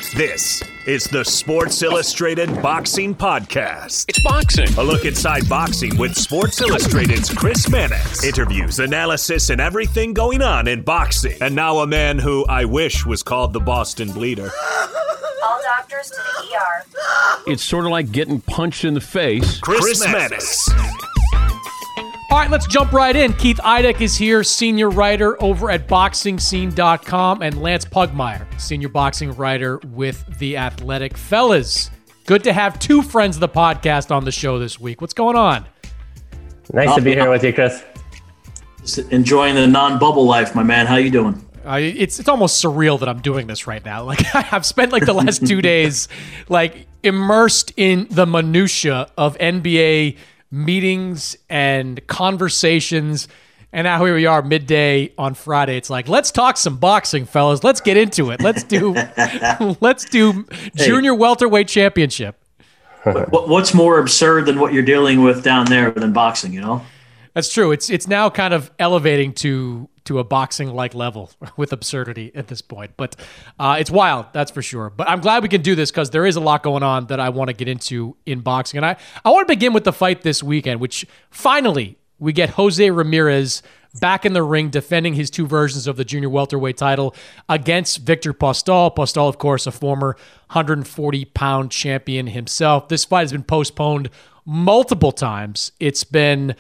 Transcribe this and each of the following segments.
This is the Sports Illustrated Boxing Podcast. It's boxing. A look inside boxing with Sports Illustrated's Chris Mannix. Interviews, analysis, and everything going on in boxing. And now a man who I wish was called the Boston Bleeder. All doctors to the ER. It's sort of like getting punched in the face. Chris Mannix. All right, let's jump right in. Keith Idec is here, senior writer over at BoxingScene.com, and Lance Pugmire, senior boxing writer with The Athletic. Fellas, good to have two friends of the podcast on the show this week. What's going on? Nice to be here with you, Chris. Just enjoying the non-bubble life, my man. How you doing? It's almost surreal that I'm doing this right now. Like, I've spent like the last 2 days like immersed in the minutia of NBA meetings and conversations, and now here we are midday on Friday. It's like, let's talk some boxing, fellas. Let's get into it. Let's do junior welterweight championship. What's more absurd than what you're dealing with down there than boxing, you know? That's true. It's now kind of elevating to a boxing-like level with absurdity at this point. But it's wild, that's for sure. But I'm glad we can do this because there is a lot going on that I want to get into in boxing. And I want to begin with the fight this weekend, which finally we get Jose Ramirez back in the ring defending his two versions of the junior welterweight title against Victor Postol. Postol, of course, a former 140-pound champion himself. This fight has been postponed multiple times. It's been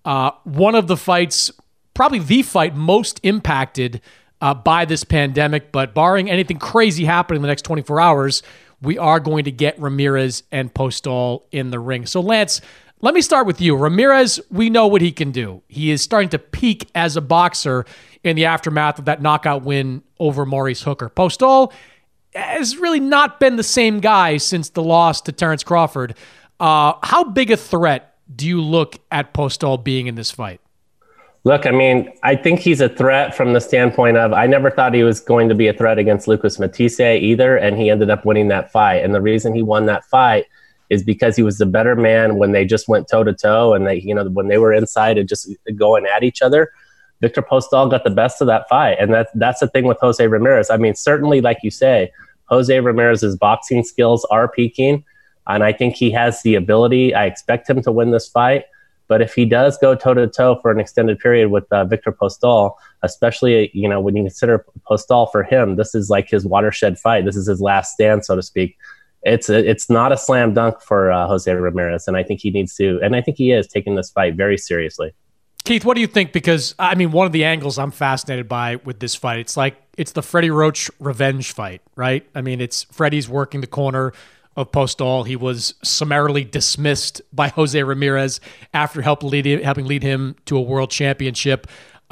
one of the fights, probably the fight most impacted by this pandemic, but barring anything crazy happening in the next 24 hours, we are going to get Ramirez and Postol in the ring. So Lance, let me start with you. Ramirez, we know what he can do. He is starting to peak as a boxer in the aftermath of that knockout win over Maurice Hooker. Postol has really not been the same guy since the loss to Terrence Crawford. How big a threat do you look at Postol being in this fight? Look, I mean, I think he's a threat from the standpoint of I never thought he was going to be a threat against Lucas Matthysse either, and he ended up winning that fight. And the reason he won that fight is because he was the better man when they just went toe-to-toe and they, you know, when they were inside and just going at each other. Victor Postol got the best of that fight, and that's the thing with Jose Ramirez. I mean, certainly, like you say, Jose Ramirez's boxing skills are peaking, and I think he has the ability. I expect him to win this fight. But if he does go toe-to-toe for an extended period with Victor Postol, especially, you know, when you consider Postol for him, this is like his watershed fight. This is his last stand, so to speak. It's not a slam dunk for Jose Ramirez, and I think he needs to, and I think he is taking this fight very seriously. Keith, what do you think? Because, I mean, one of the angles I'm fascinated by with this fight, it's like it's the Freddie Roach revenge fight, right? I mean, it's Freddie's working the corner of Postol. He was summarily dismissed by Jose Ramirez after helping lead him to a world championship.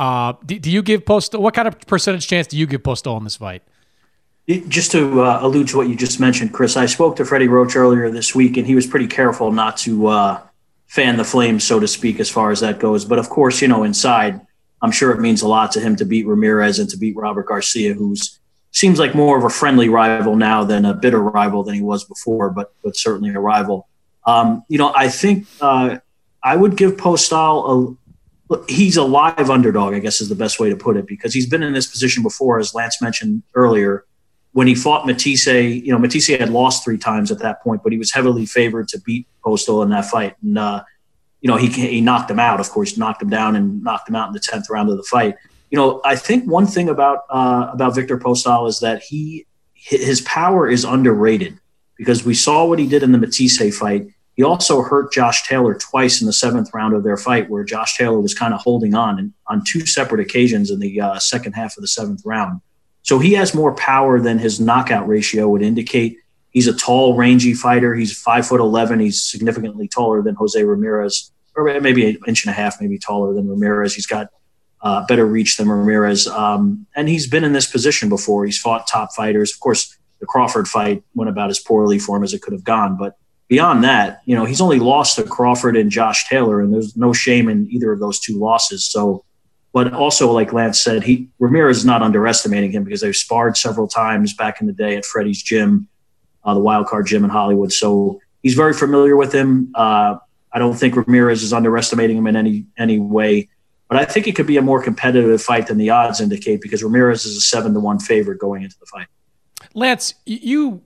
Do you give Postol, what kind of percentage chance do you give Postol in this fight? Just to allude to what you just mentioned, Chris, I spoke to Freddie Roach earlier this week, and he was pretty careful not to fan the flames, so to speak, as far as that goes. But of course, you know, inside, I'm sure it means a lot to him to beat Ramirez and to beat Robert Garcia, who's seems like more of a friendly rival now than a bitter rival than he was before, but certainly a rival. You know, I think I would give Postol he's a live underdog, I guess is the best way to put it, because he's been in this position before, as Lance mentioned earlier, when he fought Matthysse. You know, Matthysse had lost 3 times at that point, but he was heavily favored to beat Postol in that fight. And, you know, he knocked him out, of course, knocked him down and knocked him out in the 10th round of the fight. You know, I think one thing about Victor Postol is that his power is underrated, because we saw what he did in the Matthysse fight. He also hurt Josh Taylor twice in the 7th round of their fight, where Josh Taylor was kind of holding on 2 separate occasions in the second half of the 7th round. So he has more power than his knockout ratio would indicate. He's a tall, rangy fighter. He's 5'11". He's significantly taller than Jose Ramirez, or maybe 1.5 inches, maybe taller than Ramirez. He's got better reach than Ramirez. And he's been in this position before. He's fought top fighters. Of course, the Crawford fight went about as poorly for him as it could have gone. But beyond that, you know, he's only lost to Crawford and Josh Taylor, and there's no shame in either of those 2 losses. So, but also, like Lance said, Ramirez is not underestimating him, because they've sparred several times back in the day at Freddie's gym, the Wild Card Gym in Hollywood. So he's very familiar with him. I don't think Ramirez is underestimating him in any way. But I think it could be a more competitive fight than the odds indicate, because Ramirez is a 7-1 favorite going into the fight. Lance, you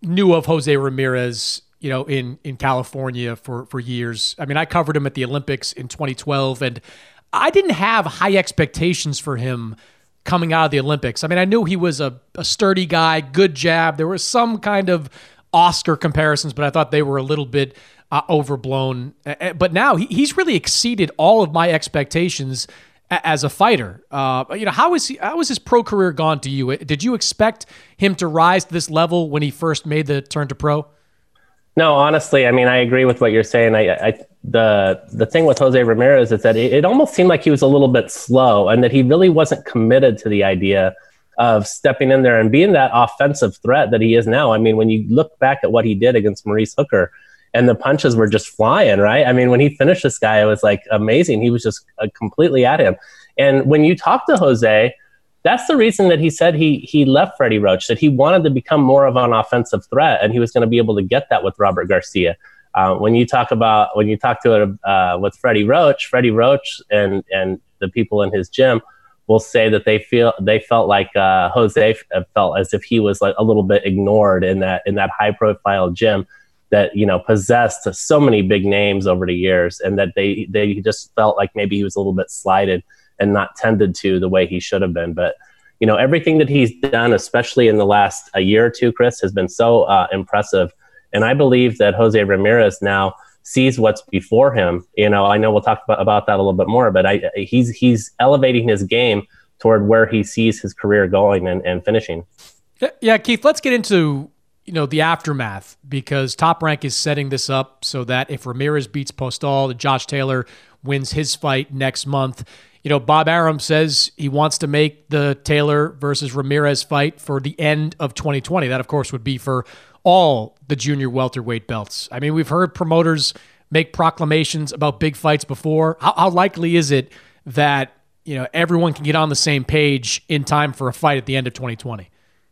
knew of Jose Ramirez, in California for years. I mean, I covered him at the Olympics in 2012, and I didn't have high expectations for him coming out of the Olympics. I mean, I knew he was a sturdy guy, good jab. There was some kind of Oscar comparisons, but I thought they were a little bit overblown. But now he's really exceeded all of my expectations as a fighter. How is his pro career gone to you? Did you expect him to rise to this level when he first made the turn to pro? No, honestly, I mean, I agree with what you're saying. The thing with Jose Ramirez is that it almost seemed like he was a little bit slow and that he really wasn't committed to the idea of stepping in there and being that offensive threat that he is now. I mean, when you look back at what he did against Maurice Hooker, and the punches were just flying, right? I mean, when he finished this guy, it was like amazing. He was just completely at him. And when you talk to Jose, that's the reason that he said he left Freddie Roach, that he wanted to become more of an offensive threat, and he was going to be able to get that with Robert Garcia. When you talk to it with Freddie Roach and the people in his gym will say that they felt like Jose felt as if he was like a little bit ignored in that high profile gym that possessed so many big names over the years, and that they just felt like maybe he was a little bit slighted and not tended to the way he should have been. But everything that he's done, especially in the last a year or two, Chris, has been so impressive. And I believe that Jose Ramirez now sees what's before him. I know we'll talk about that a little bit more, but he's elevating his game toward where he sees his career going and finishing. Yeah, Keith, let's get into the aftermath, because Top Rank is setting this up so that if Ramirez beats Postol, Josh Taylor wins his fight next month. Bob Arum says he wants to make the Taylor versus Ramirez fight for the end of 2020. That, of course, would be for all the junior welterweight belts. I mean, we've heard promoters make proclamations about big fights before. How likely is it that everyone can get on the same page in time for a fight at the end of 2020?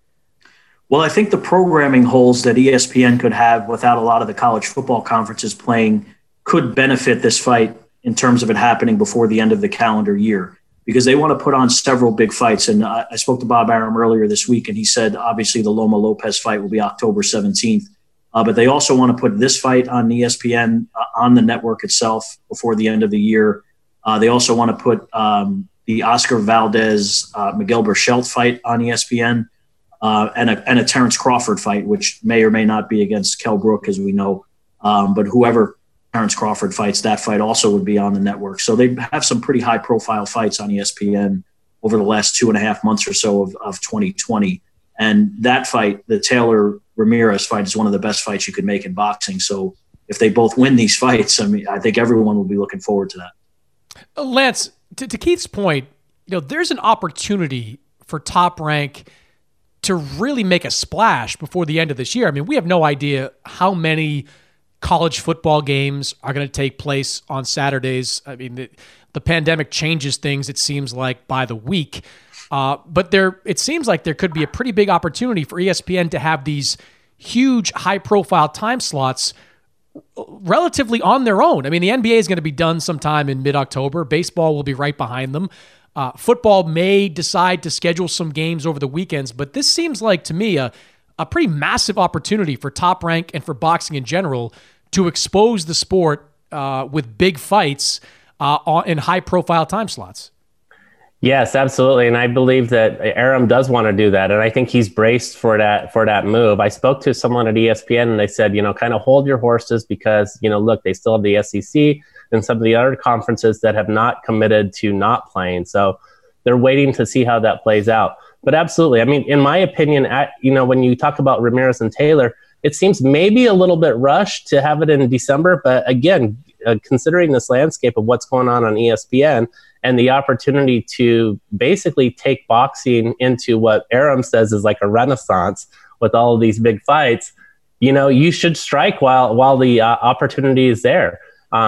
Well, I think the programming holes that ESPN could have without a lot of the college football conferences playing could benefit this fight in terms of it happening before the end of the calendar year, because they want to put on several big fights. And I spoke to Bob Arum earlier this week, and he said, obviously, the Loma Lopez fight will be October 17th. But they also want to put this fight on ESPN, on the network itself, before the end of the year. They also want to put the Oscar Valdez, Miguel Berchelt fight on ESPN. And a Terrence Crawford fight, which may or may not be against Kell Brook, as we know. But whoever Terrence Crawford fights, that fight also would be on the network. So they have some pretty high-profile fights on ESPN over the last 2.5 months or so of 2020. And that fight, the Taylor-Ramirez fight, is one of the best fights you could make in boxing. So if they both win these fights, I mean, I think everyone will be looking forward to that. Lance, to Keith's point, there's an opportunity for Top Rank to really make a splash before the end of this year. I mean, we have no idea how many college football games are going to take place on Saturdays. I mean, the pandemic changes things, it seems like, by the week. But it seems like there could be a pretty big opportunity for ESPN to have these huge, high-profile time slots relatively on their own. I mean, the NBA is going to be done sometime in mid-October. Baseball will be right behind them. Football may decide to schedule some games over the weekends, but this seems like, to me, a pretty massive opportunity for Top Rank and for boxing in general to expose the sport with big fights in high-profile time slots. Yes, absolutely. And I believe that Arum does want to do that. And I think he's braced for that move. I spoke to someone at ESPN and they said, kind of hold your horses because, look, they still have the SEC and some of the other conferences that have not committed to not playing. So they're waiting to see how that plays out. But absolutely. I mean, in my opinion, when you talk about Ramirez and Taylor, it seems maybe a little bit rushed to have it in December. But again, considering this landscape of what's going on ESPN and the opportunity to basically take boxing into what Arum says is like a renaissance with all of these big fights, you should strike while the opportunity is there.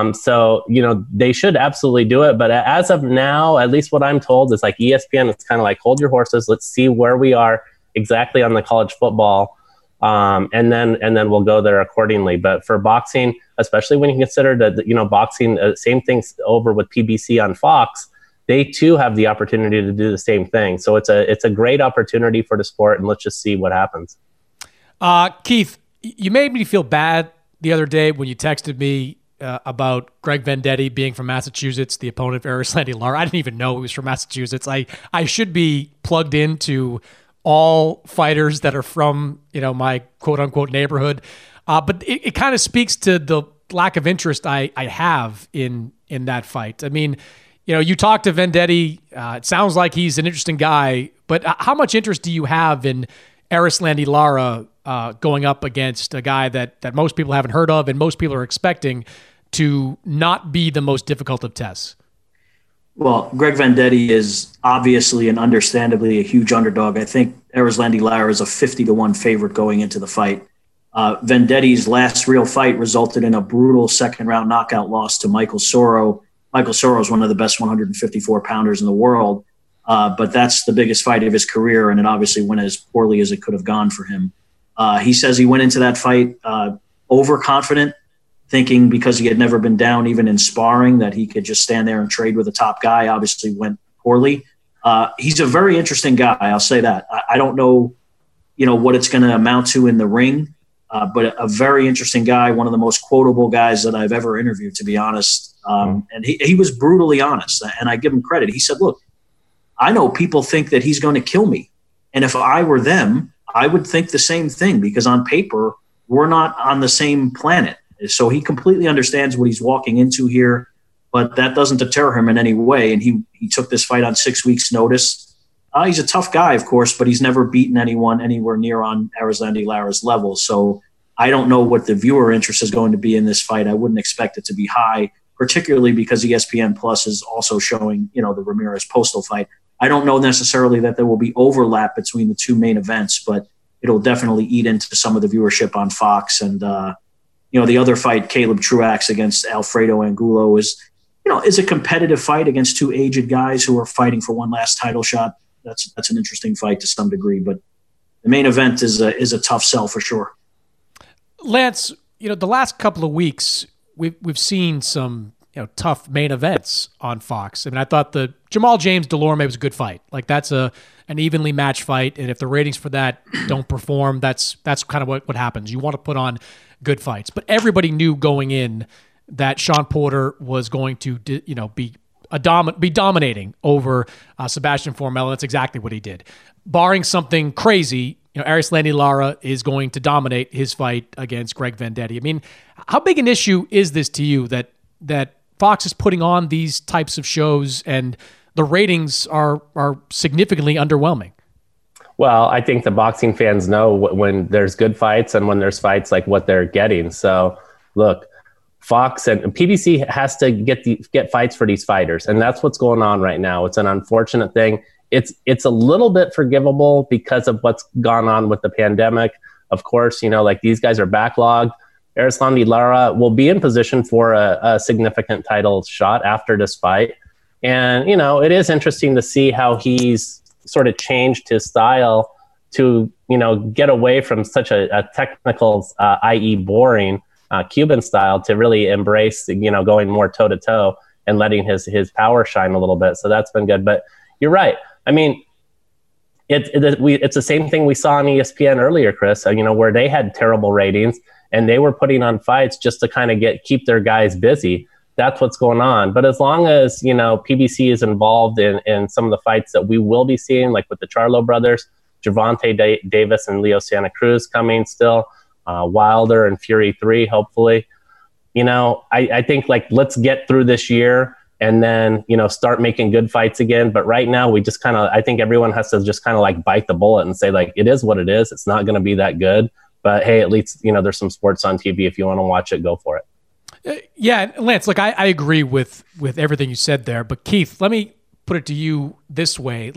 So they should absolutely do it. But as of now, at least what I'm told is like ESPN, it's kind of like, hold your horses. Let's see where we are exactly on the college football. And then we'll go there accordingly. But for boxing, especially when you consider that, boxing, same thing's over with PBC on Fox, they too have the opportunity to do the same thing. So it's a great opportunity for the sport, and let's just see what happens. Keith, you made me feel bad the other day when you texted me about Greg Vendetti being from Massachusetts, the opponent of Erislandy Lara. I didn't even know he was from Massachusetts. I should be plugged into all fighters that are from, my quote unquote neighborhood. But it kind of speaks to the lack of interest I have in that fight. I mean, you talk to Vendetti. It sounds like he's an interesting guy, but how much interest do you have in Erislandy Lara going up against a guy that most people haven't heard of and most people are expecting to not be the most difficult of tests? Well, Greg Vendetti is obviously and understandably a huge underdog. I think Erislandy Lara is a 50-1 favorite going into the fight. Vendetti's last real fight resulted in a brutal second-round knockout loss to Michael Soro. Michael Soro is one of the best 154-pounders in the world, but that's the biggest fight of his career, and it obviously went as poorly as it could have gone for him. He says he went into that fight overconfident, thinking because he had never been down even in sparring that he could just stand there and trade with a top guy. Obviously went poorly. He's a very interesting guy, I'll say that. I don't know, what it's going to amount to in the ring, but a very interesting guy, one of the most quotable guys that I've ever interviewed, to be honest. And he was brutally honest, and I give him credit. He said, look, I know people think that he's going to kill me. And if I were them, I would think the same thing, because on paper, we're not on the same planet. So he completely understands what he's walking into here, but that doesn't deter him in any way. And he took this fight on 6 weeks' notice. He's a tough guy, of course, but he's never beaten anyone anywhere near on Erislandy Lara's level. So I don't know what the viewer interest is going to be in this fight. I wouldn't expect it to be high, particularly because ESPN Plus is also showing, the Ramirez Postal fight. I don't know necessarily that there will be overlap between the two main events, but it'll definitely eat into some of the viewership on Fox. And, the other fight, Caleb Truax against Alfredo Angulo, is a competitive fight against two aged guys who are fighting for one last title shot. That's an interesting fight to some degree, but the main event is a tough sell for sure. Lance, the last couple of weeks we've seen some tough main events on Fox. I mean, I thought the Jamal James Delorme was a good fight. Like, that's an evenly matched fight, and if the ratings for that don't perform, that's kind of what happens. You want to put on good fights, but everybody knew going in that Sean Porter was going to be dominating over Sebastian Formella. That's exactly what he did. Barring something crazy, Erislandy Lara is going to dominate his fight against Greg Vendetti. I mean, how big an issue is this to you that Fox is putting on these types of shows and the ratings are significantly underwhelming? Well, I think the boxing fans know when there's good fights and when there's fights like what they're getting. So, look, Fox and PBC has to get fights for these fighters, and that's what's going on right now. It's an unfortunate thing. It's a little bit forgivable because of what's gone on with the pandemic. Of course, like these guys are backlogged. Erislandy Lara will be in position for a significant title shot after this fight. And, it is interesting to see how he's sort of changed his style to, get away from such a technical, i.e. boring Cuban style, to really embrace, going more toe to toe and letting his power shine a little bit. So that's been good. But you're right. I mean, it's the same thing we saw on ESPN earlier, Chris, where they had terrible ratings and they were putting on fights just to kind of keep their guys busy. That's what's going on. But as long as, PBC is involved in some of the fights that we will be seeing, like with the Charlo brothers, Gervonta Davis and Leo Santa Cruz coming still, Wilder and Fury 3, hopefully. I think, let's get through this year and then, start making good fights again. But right now, we just I think everyone has to just bite the bullet and say, it is what it is. It's not going to be that good. But hey, at least, there's some sports on TV. If you want to watch it, go for it. Yeah, Lance, I agree with everything you said there. But Keith, let me put it to you this way.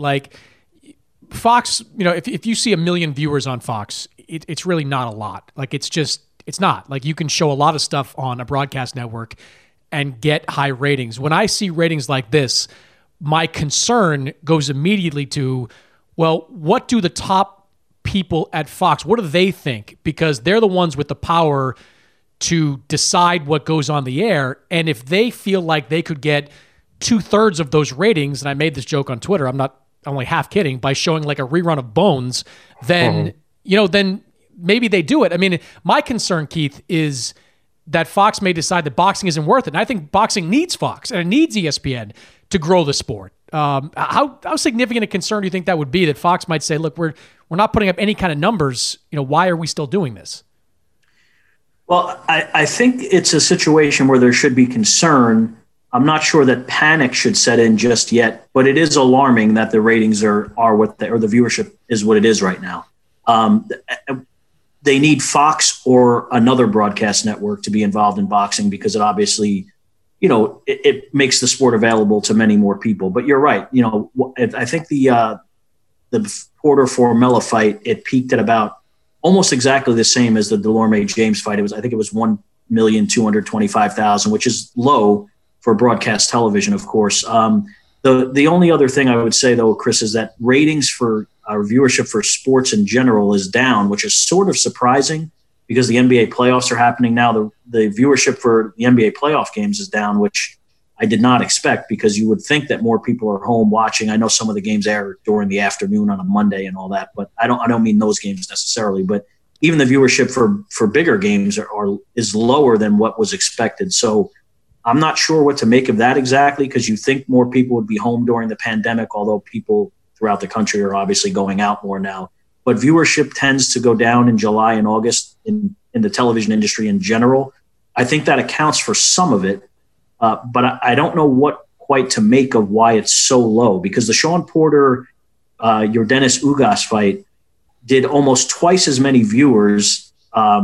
Fox, if you see 1 million viewers on Fox, it's really not a lot. It's not. You can show a lot of stuff on a broadcast network and get high ratings. When I see ratings like this, my concern goes immediately to, well, what do the top people at Fox, what do they think? Because they're the ones with the power to decide what goes on the air. And if they feel like they could get 2/3 of those ratings, and I made this joke on Twitter, I'm only half kidding, by showing a rerun of Bones, then, then maybe they do it. I mean, my concern, Keith, is that Fox may decide that boxing isn't worth it. And I think boxing needs Fox and it needs ESPN to grow the sport. How significant a concern do you think that would be, that Fox might say, look, we're not putting up any kind of numbers. Why are we still doing this? Well, I think it's a situation where there should be concern. I'm not sure that panic should set in just yet, but it is alarming that the ratings are what the viewership is what it is right now. They need Fox or another broadcast network to be involved in boxing, because it obviously, it makes the sport available to many more people. But you're right. I think the Porter-Formella fight, it peaked at about almost exactly the same as the Delorme-James fight. I think it was 1,225,000, which is low for broadcast television, of course. The only other thing I would say, though, Chris, is that ratings for our viewership for sports in general is down, which is sort of surprising because the NBA playoffs are happening now. The viewership for the NBA playoff games is down, which I did not expect, because you would think that more people are home watching. I know some of the games air during the afternoon on a Monday and all that, but I don't mean those games necessarily. But even the viewership for bigger games is lower than what was expected. So I'm not sure what to make of that exactly, because you think more people would be home during the pandemic, although people throughout the country are obviously going out more now. But viewership tends to go down in July and August in the television industry in general. I think that accounts for some of it, but I don't know what quite to make of why it's so low, because the Sean Porter, Yordenis Ugas fight did almost twice as many viewers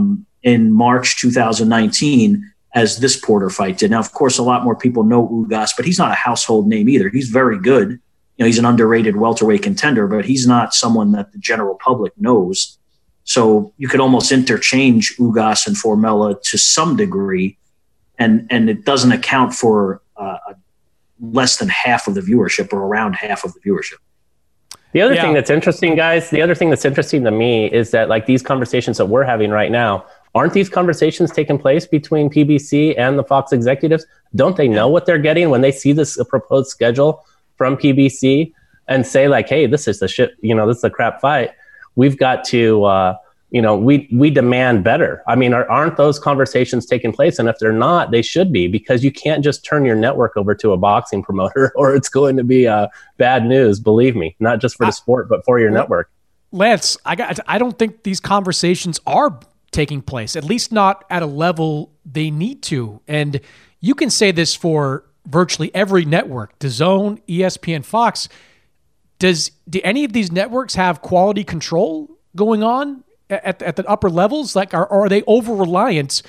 in March 2019 as this Porter fight did. Now, of course, a lot more people know Ugas, but he's not a household name either. He's very good. He's an underrated welterweight contender, but he's not someone that the general public knows. So you could almost interchange Ugas and Formella to some degree, and it doesn't account for less than half of the viewership, or around half of the viewership. The other thing that's interesting, guys, to me is that, like, these conversations that we're having right now, aren't these conversations taking place between PBC and the Fox executives? Don't they know what they're getting when they see this proposed schedule from PBC and say, like, hey, this is the shit, this is a crap fight. We've got to, we demand better. I mean, aren't those conversations taking place? And if they're not, they should be, because you can't just turn your network over to a boxing promoter or it's going to be bad news, believe me, not just for the sport, but for your network. Lance, I don't think these conversations are taking place, at least not at a level they need to. And you can say this for virtually every network, DAZN, ESPN, Fox. Do any of these networks have quality control going on at the upper levels? Like, are they over-reliant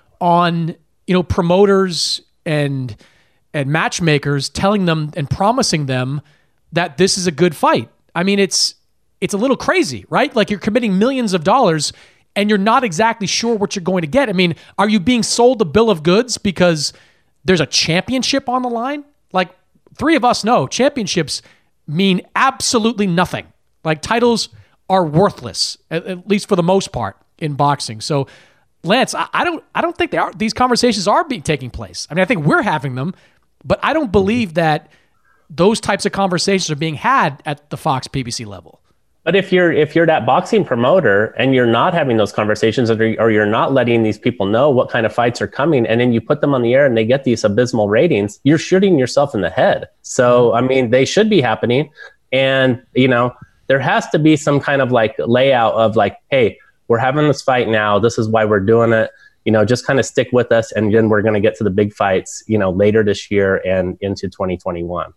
on, promoters and matchmakers telling them and promising them that this is a good fight? I mean, it's a little crazy, right? Like, you're committing millions of dollars and you're not exactly sure what you're going to get. I mean, are you being sold a bill of goods because there's a championship on the line? Like, three of us know championships mean absolutely nothing. Like, titles are worthless, at least for the most part, in boxing. So, Lance, I don't think these conversations are taking place. I mean, I think we're having them, but I don't believe that those types of conversations are being had at the Fox PBC level. But if you're that boxing promoter and you're not having those conversations, or you're not letting these people know what kind of fights are coming, and then you put them on the air and they get these abysmal ratings, you're shooting yourself in the head. So, I mean, they should be happening. And, there has to be some kind of like layout of like, hey, we're having this fight now. This is why we're doing it. Just kind of stick with us. And then we're going to get to the big fights, later this year and into 2021.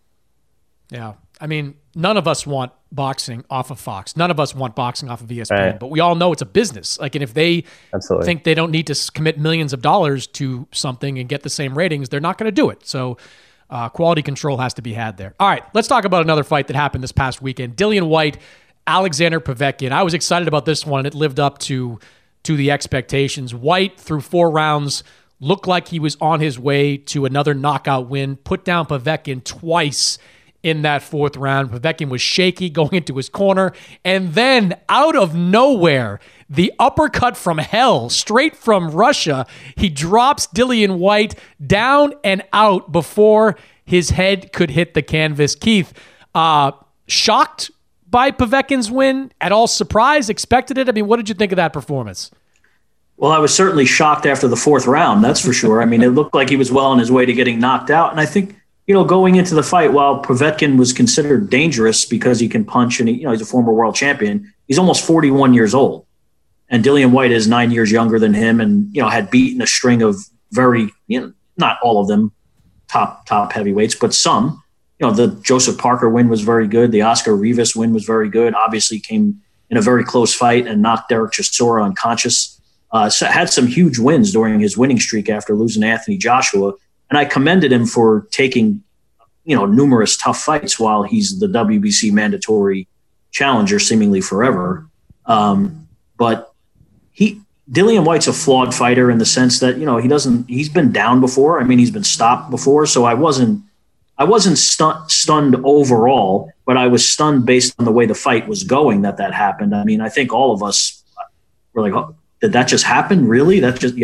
Yeah. I mean, none of us want boxing off of Fox. None of us want boxing off of ESPN, right. But we all know it's a business. Like, and if they Absolutely. think they don't need to commit millions of dollars to something and get the same ratings, they're not going to do it. So quality control has to be had there. All right, let's talk about another fight that happened this past weekend. Dillian Whyte, Alexander Povetkin. I was excited about this one. It lived up to the expectations. Whyte, through 4 rounds, looked like he was on his way to another knockout win, put down Povetkin twice in that 4th round. Povetkin was shaky going into his corner. And then, out of nowhere, the uppercut from hell, straight from Russia, he drops Dillian Whyte down and out before his head could hit the canvas. Keith, shocked by Povetkin's win? At all surprised? Expected it? I mean, what did you think of that performance? Well, I was certainly shocked after the fourth round, that's for sure. I mean, it looked like he was well on his way to getting knocked out. And I think, going into the fight, while Povetkin was considered dangerous because he can punch and he's a former world champion, he's almost 41 years old. And Dillian Whyte is 9 years younger than him and, had beaten a string of very, not all of them top heavyweights, but some. The Joseph Parker win was very good. The Oscar Rivas win was very good. Obviously came in a very close fight and knocked Derek Chisora unconscious. So had some huge wins during his winning streak after losing to Anthony Joshua. And I commended him for taking, numerous tough fights while he's the WBC mandatory challenger seemingly forever. But Dillian Whyte's a flawed fighter in the sense that, he's been down before. I mean, he's been stopped before. So I wasn't stunned overall, but I was stunned based on the way the fight was going that happened. I mean, I think all of us were like, oh, did that just happen? Really? That just,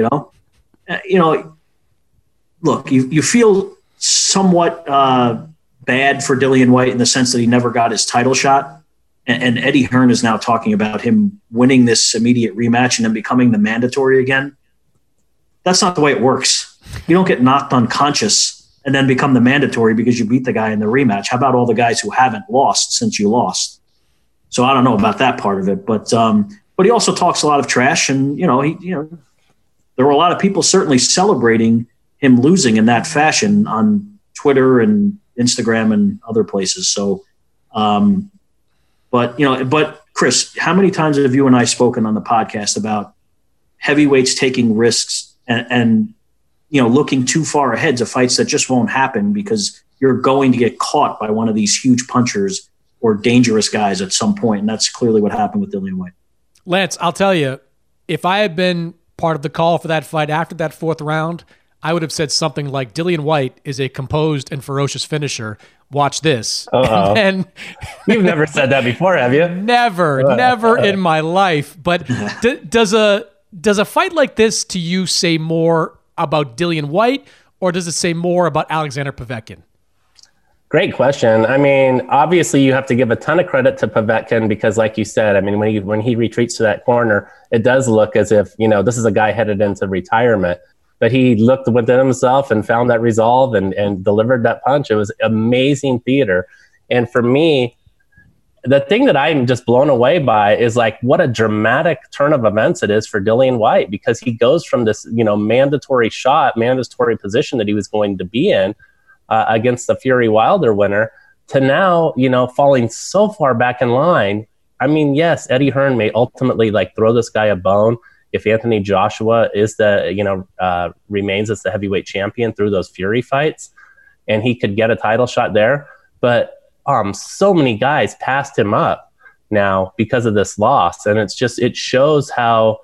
look, you feel somewhat bad for Dillian Whyte in the sense that he never got his title shot. And Eddie Hearn is now talking about him winning this immediate rematch and then becoming the mandatory again. That's not the way it works. You don't get knocked unconscious and then become the mandatory because you beat the guy in the rematch. How about all the guys who haven't lost since you lost? So I don't know about that part of it, but he also talks a lot of trash, and there were a lot of people certainly celebrating him losing in that fashion on Twitter and Instagram and other places. So, but Chris, how many times have you and I spoken on the podcast about heavyweights taking risks and looking too far ahead to fights that just won't happen because you're going to get caught by one of these huge punchers or dangerous guys at some point, and that's clearly what happened with Dillian Whyte. Lance, I'll tell you, if I had been part of the call for that fight after that fourth round, I would have said something like, Dillian Whyte is a composed and ferocious finisher. Watch this. And you've never said that before, have you? Never in my life. But does a fight like this to you say more about Dillian Whyte, or does it say more about Alexander Povetkin? Great question. I mean, obviously you have to give a ton of credit to Povetkin because, like you said, I mean, when he retreats to that corner, it does look as if, this is a guy headed into retirement. But he looked within himself and found that resolve and delivered that punch. It was amazing theater. And for me, the thing that I'm just blown away by is like what a dramatic turn of events it is for Dillian Whyte, because he goes from this, mandatory position that he was going to be in against the Fury Wilder winner to now, falling so far back in line. I mean, yes, Eddie Hearn may ultimately throw this guy a bone if Anthony Joshua is remains as the heavyweight champion through those Fury fights, and he could get a title shot there. But so many guys passed him up now because of this loss, and it shows how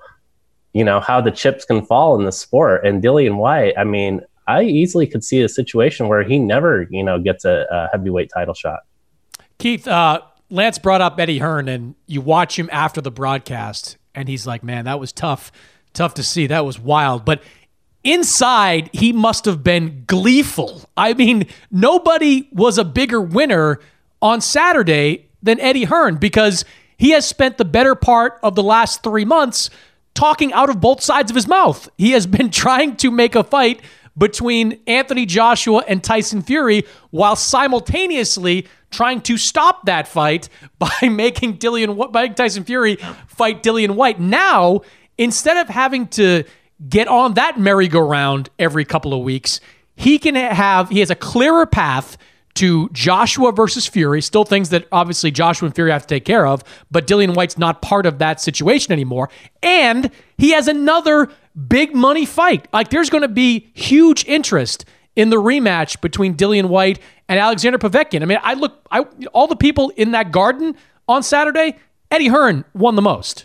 the chips can fall in the sport. And Dillian Whyte, I mean, I easily could see a situation where he never, gets a heavyweight title shot. Keith, Lance brought up Eddie Hearn, and you watch him after the broadcast, and he's like, man, that was tough to see. That was wild. But inside, he must have been gleeful. I mean, nobody was a bigger winner on Saturday than Eddie Hearn, because he has spent the better part of the last 3 months talking out of both sides of his mouth. He has been trying to make a fight between Anthony Joshua and Tyson Fury while simultaneously trying to stop that fight by making Tyson Fury fight Dillian Whyte. Now, instead of having to get on that merry-go-round every couple of weeks, he has a clearer path to Joshua versus Fury, still things that obviously Joshua and Fury have to take care of, but Dillian Whyte's not part of that situation anymore. And he has another big money fight. There's going to be huge interest in the rematch between Dillian Whyte and Alexander Povetkin. I mean, all the people in that garden on Saturday, Eddie Hearn won the most.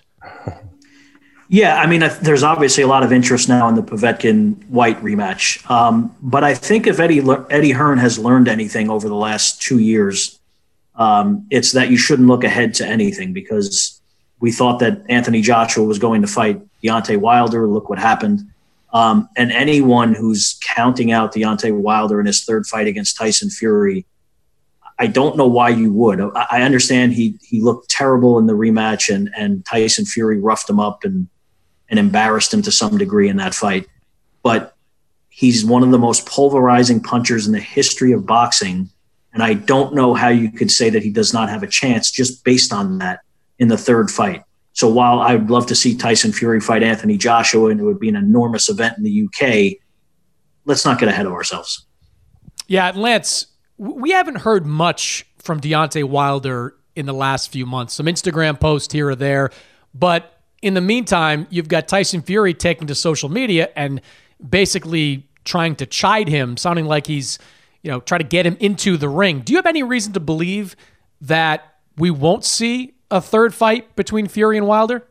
Yeah, I mean, there's obviously a lot of interest now in the Povetkin-Whyte rematch. But I think if Eddie Hearn has learned anything over the last 2 years, it's that you shouldn't look ahead to anything, because we thought that Anthony Joshua was going to fight Deontay Wilder. Look what happened. And anyone who's counting out Deontay Wilder in his third fight against Tyson Fury, I don't know why you would. I understand he looked terrible in the rematch, and Tyson Fury roughed him up and embarrassed him to some degree in that fight. But he's one of the most pulverizing punchers in the history of boxing, and I don't know how you could say that he does not have a chance just based on that in the third fight. So while I would love to see Tyson Fury fight Anthony Joshua, and it would be an enormous event in the UK, let's not get ahead of ourselves. Yeah, Lance, we haven't heard much from Deontay Wilder in the last few months. Some Instagram posts here or there. But in the meantime, you've got Tyson Fury taking to social media and basically trying to chide him, sounding like he's, trying to get him into the ring. Do you have any reason to believe that we won't see a third fight between Fury and Wilder?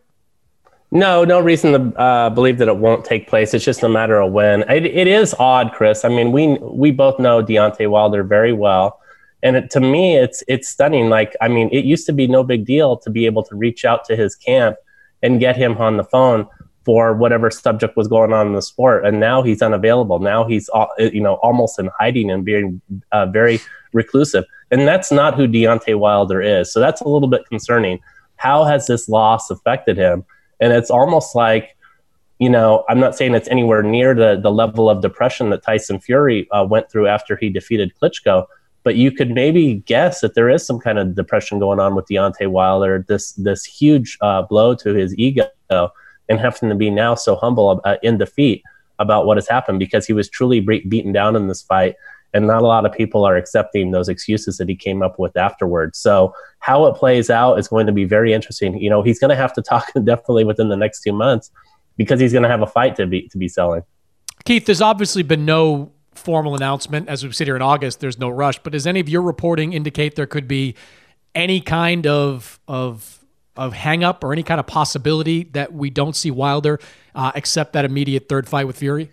No reason to believe that it won't take place. It's just a matter of when. It is odd, Chris. I mean, we both know Deontay Wilder very well, and to me, it's stunning. It used to be no big deal to be able to reach out to his camp and get him on the phone for whatever subject was going on in the sport, and now he's unavailable. Now he's almost in hiding and being very reclusive, and that's not who Deontay Wilder is. So that's a little bit concerning. How has this loss affected him? And it's almost like, I'm not saying it's anywhere near the level of depression that Tyson Fury went through after he defeated Klitschko, but you could maybe guess that there is some kind of depression going on with Deontay Wilder, this huge blow to his ego, and having to be now so humble in defeat about what has happened, because he was truly beaten down in this fight. And not a lot of people are accepting those excuses that he came up with afterwards. So how it plays out is going to be very interesting. He's going to have to talk definitely within the next 2 months, because he's going to have a fight to be selling. Keith, there's obviously been no formal announcement. As we sit here in August, there's no rush. But does any of your reporting indicate there could be any kind of hang up or any kind of possibility that we don't see Wilder accept that immediate third fight with Fury?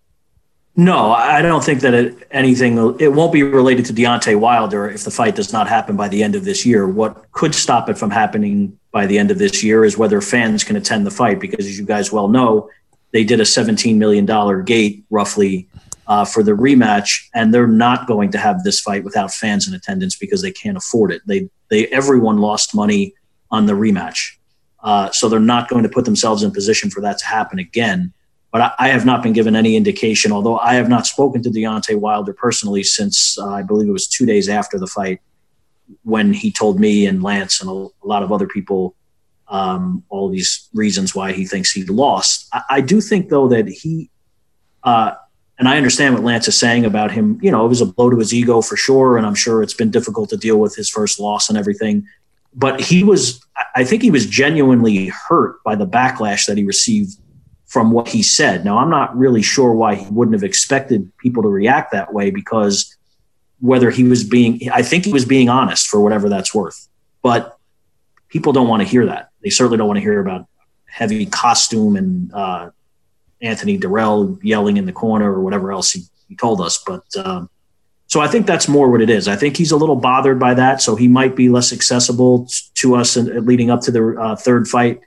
No, I don't think that it won't be related to Deontay Wilder if the fight does not happen by the end of this year. What could stop it from happening by the end of this year is whether fans can attend the fight, because as you guys well know, they did a $17 million gate roughly for the rematch, and they're not going to have this fight without fans in attendance because they can't afford it. Everyone lost money on the rematch. So they're not going to put themselves in position for that to happen again. But I have not been given any indication, although I have not spoken to Deontay Wilder personally since I believe it was 2 days after the fight, when he told me and Lance and a lot of other people all these reasons why he thinks he lost. I do think, though, that he and I understand what Lance is saying about him. It was a blow to his ego for sure, and I'm sure it's been difficult to deal with his first loss and everything. But I think he was genuinely hurt by the backlash that he received from what he said. Now, I'm not really sure why he wouldn't have expected people to react that way, because I think he was being honest, for whatever that's worth. But people don't want to hear that. They certainly don't want to hear about heavy costume and Anthony Durrell yelling in the corner or whatever else he told us. But so I think that's more what it is. I think he's a little bothered by that, so he might be less accessible to us leading up to the third fight.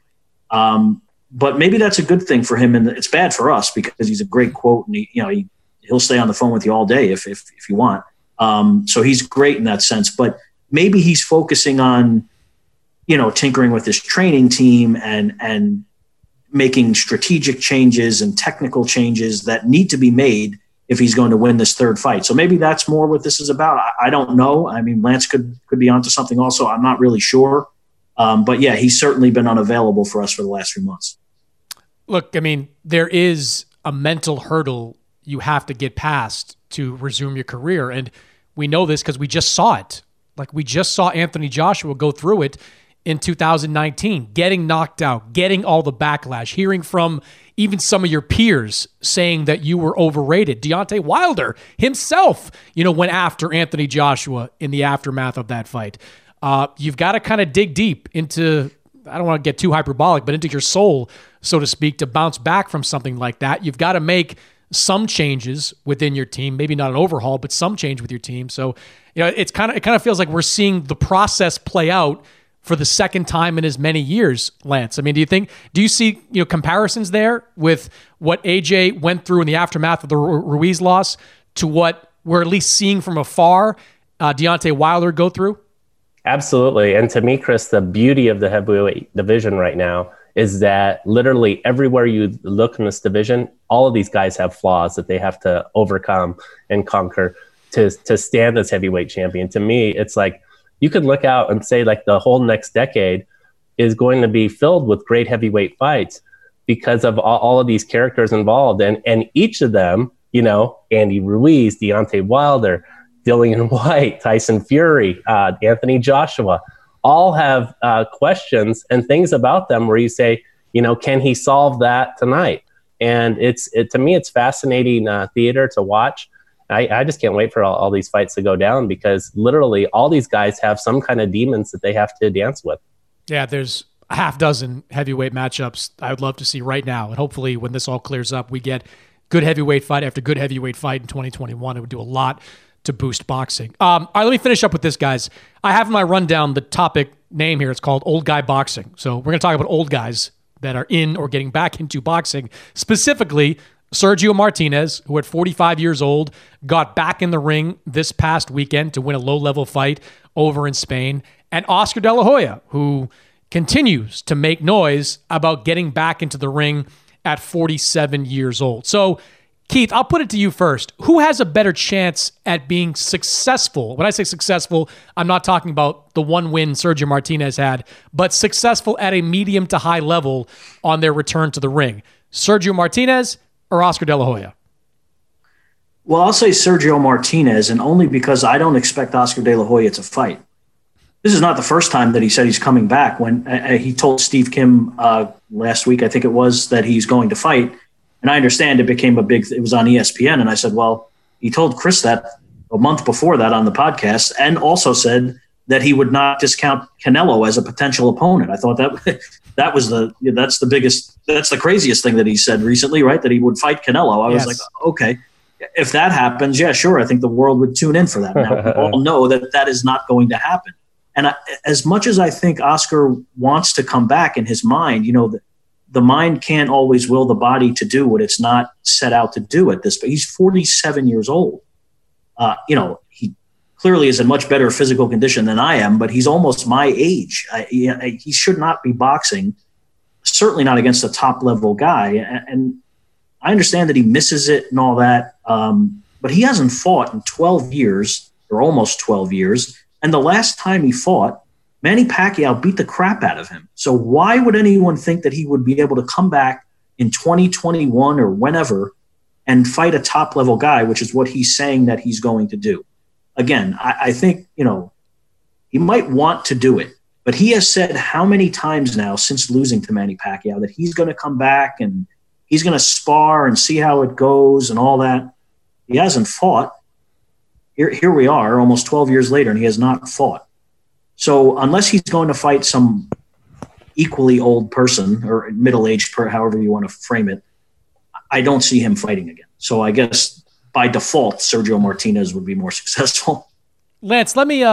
But maybe that's a good thing for him, and it's bad for us because he's a great quote, and he'll stay on the phone with you all day if you want. So he's great in that sense. But maybe he's focusing on, tinkering with his training team and making strategic changes and technical changes that need to be made if he's going to win this third fight. So maybe that's more what this is about. I don't know. I mean, Lance could be onto something also. I'm not really sure. But yeah, he's certainly been unavailable for us for the last few months. Look, I mean, there is a mental hurdle you have to get past to resume your career. And we know this because we just saw it. Like, we just saw Anthony Joshua go through it in 2019, getting knocked out, getting all the backlash, hearing from even some of your peers saying that you were overrated. Deontay Wilder himself, went after Anthony Joshua in the aftermath of that fight. You've got to kind of dig deep into, I don't want to get too hyperbolic, but into your soul, so to speak, to bounce back from something like that. You've got to make some changes within your team, maybe not an overhaul, but some change with your team. So, it kind of feels like we're seeing the process play out for the second time in as many years, Lance. I mean, do you see, comparisons there with what AJ went through in the aftermath of the Ruiz loss to what we're at least seeing from afar Deontay Wilder go through? Absolutely. And to me, Chris, the beauty of the heavyweight division right now is that literally everywhere you look in this division, all of these guys have flaws that they have to overcome and conquer to stand as heavyweight champion. To me, it's like you could look out and say like the whole next decade is going to be filled with great heavyweight fights because of all of these characters involved. And each of them, you know, Andy Ruiz, Deontay Wilder, Dillian White, Tyson Fury, Anthony Joshua, all have questions and things about them where you say, you know, can he solve that tonight? And to me, it's fascinating theater to watch. I just can't wait for all these fights to go down because literally all these guys have some kind of demons that they have to dance with. Yeah, there's a half dozen heavyweight matchups I would love to see right now. And hopefully when this all clears up, we get good heavyweight fight after good heavyweight fight in 2021. It would do a lot to boost boxing. All right, let me finish up with this, guys. I have in my rundown the topic name here. It's called Old Guy Boxing. So we're going to talk about old guys that are in or getting back into boxing, specifically Sergio Martinez, who at 45 years old got back in the ring this past weekend to win a low-level fight over in Spain, and Oscar De La Hoya, who continues to make noise about getting back into the ring at 47 years old. So, Keith, I'll put it to you first. Who has a better chance at being successful? When I say successful, I'm not talking about the one win Sergio Martinez had, but successful at a medium to high level on their return to the ring. Sergio Martinez or Oscar De La Hoya? Well, I'll say Sergio Martinez, and only because I don't expect Oscar De La Hoya to fight. This is not the first time that he said he's coming back. When he told Steve Kim last week, I think it was, that he's going to fight. And I understand it was on ESPN. And I said, well, he told Chris that a month before that on the podcast, and also said that he would not discount Canelo as a potential opponent. I thought that's the craziest thing that he said recently, right? That he would fight Canelo. I was like, okay, if that happens, yeah, sure. I think the world would tune in for that. Now we all know that is not going to happen. And as much as I think Oscar wants to come back in his mind, you know, the mind can't always will the body to do what it's not set out to do at this. But he's 47 years old. You know, he clearly is in much better physical condition than I am, but he's almost my age. He should not be boxing, certainly not against a top-level guy. And I understand that he misses it and all that, but he hasn't fought in 12 years, or almost 12 years. And the last time he fought, Manny Pacquiao beat the crap out of him. So why would anyone think that he would be able to come back in 2021 or whenever and fight a top-level guy, which is what he's saying that he's going to do? Again, I think, you know, he might want to do it, but he has said how many times now since losing to Manny Pacquiao that he's going to come back and he's going to spar and see how it goes and all that. He hasn't fought. Here we are almost 12 years later, and he has not fought. So unless he's going to fight some equally old person or middle-aged, however you want to frame it, I don't see him fighting again. So I guess by default, Sergio Martinez would be more successful. Lance, let me,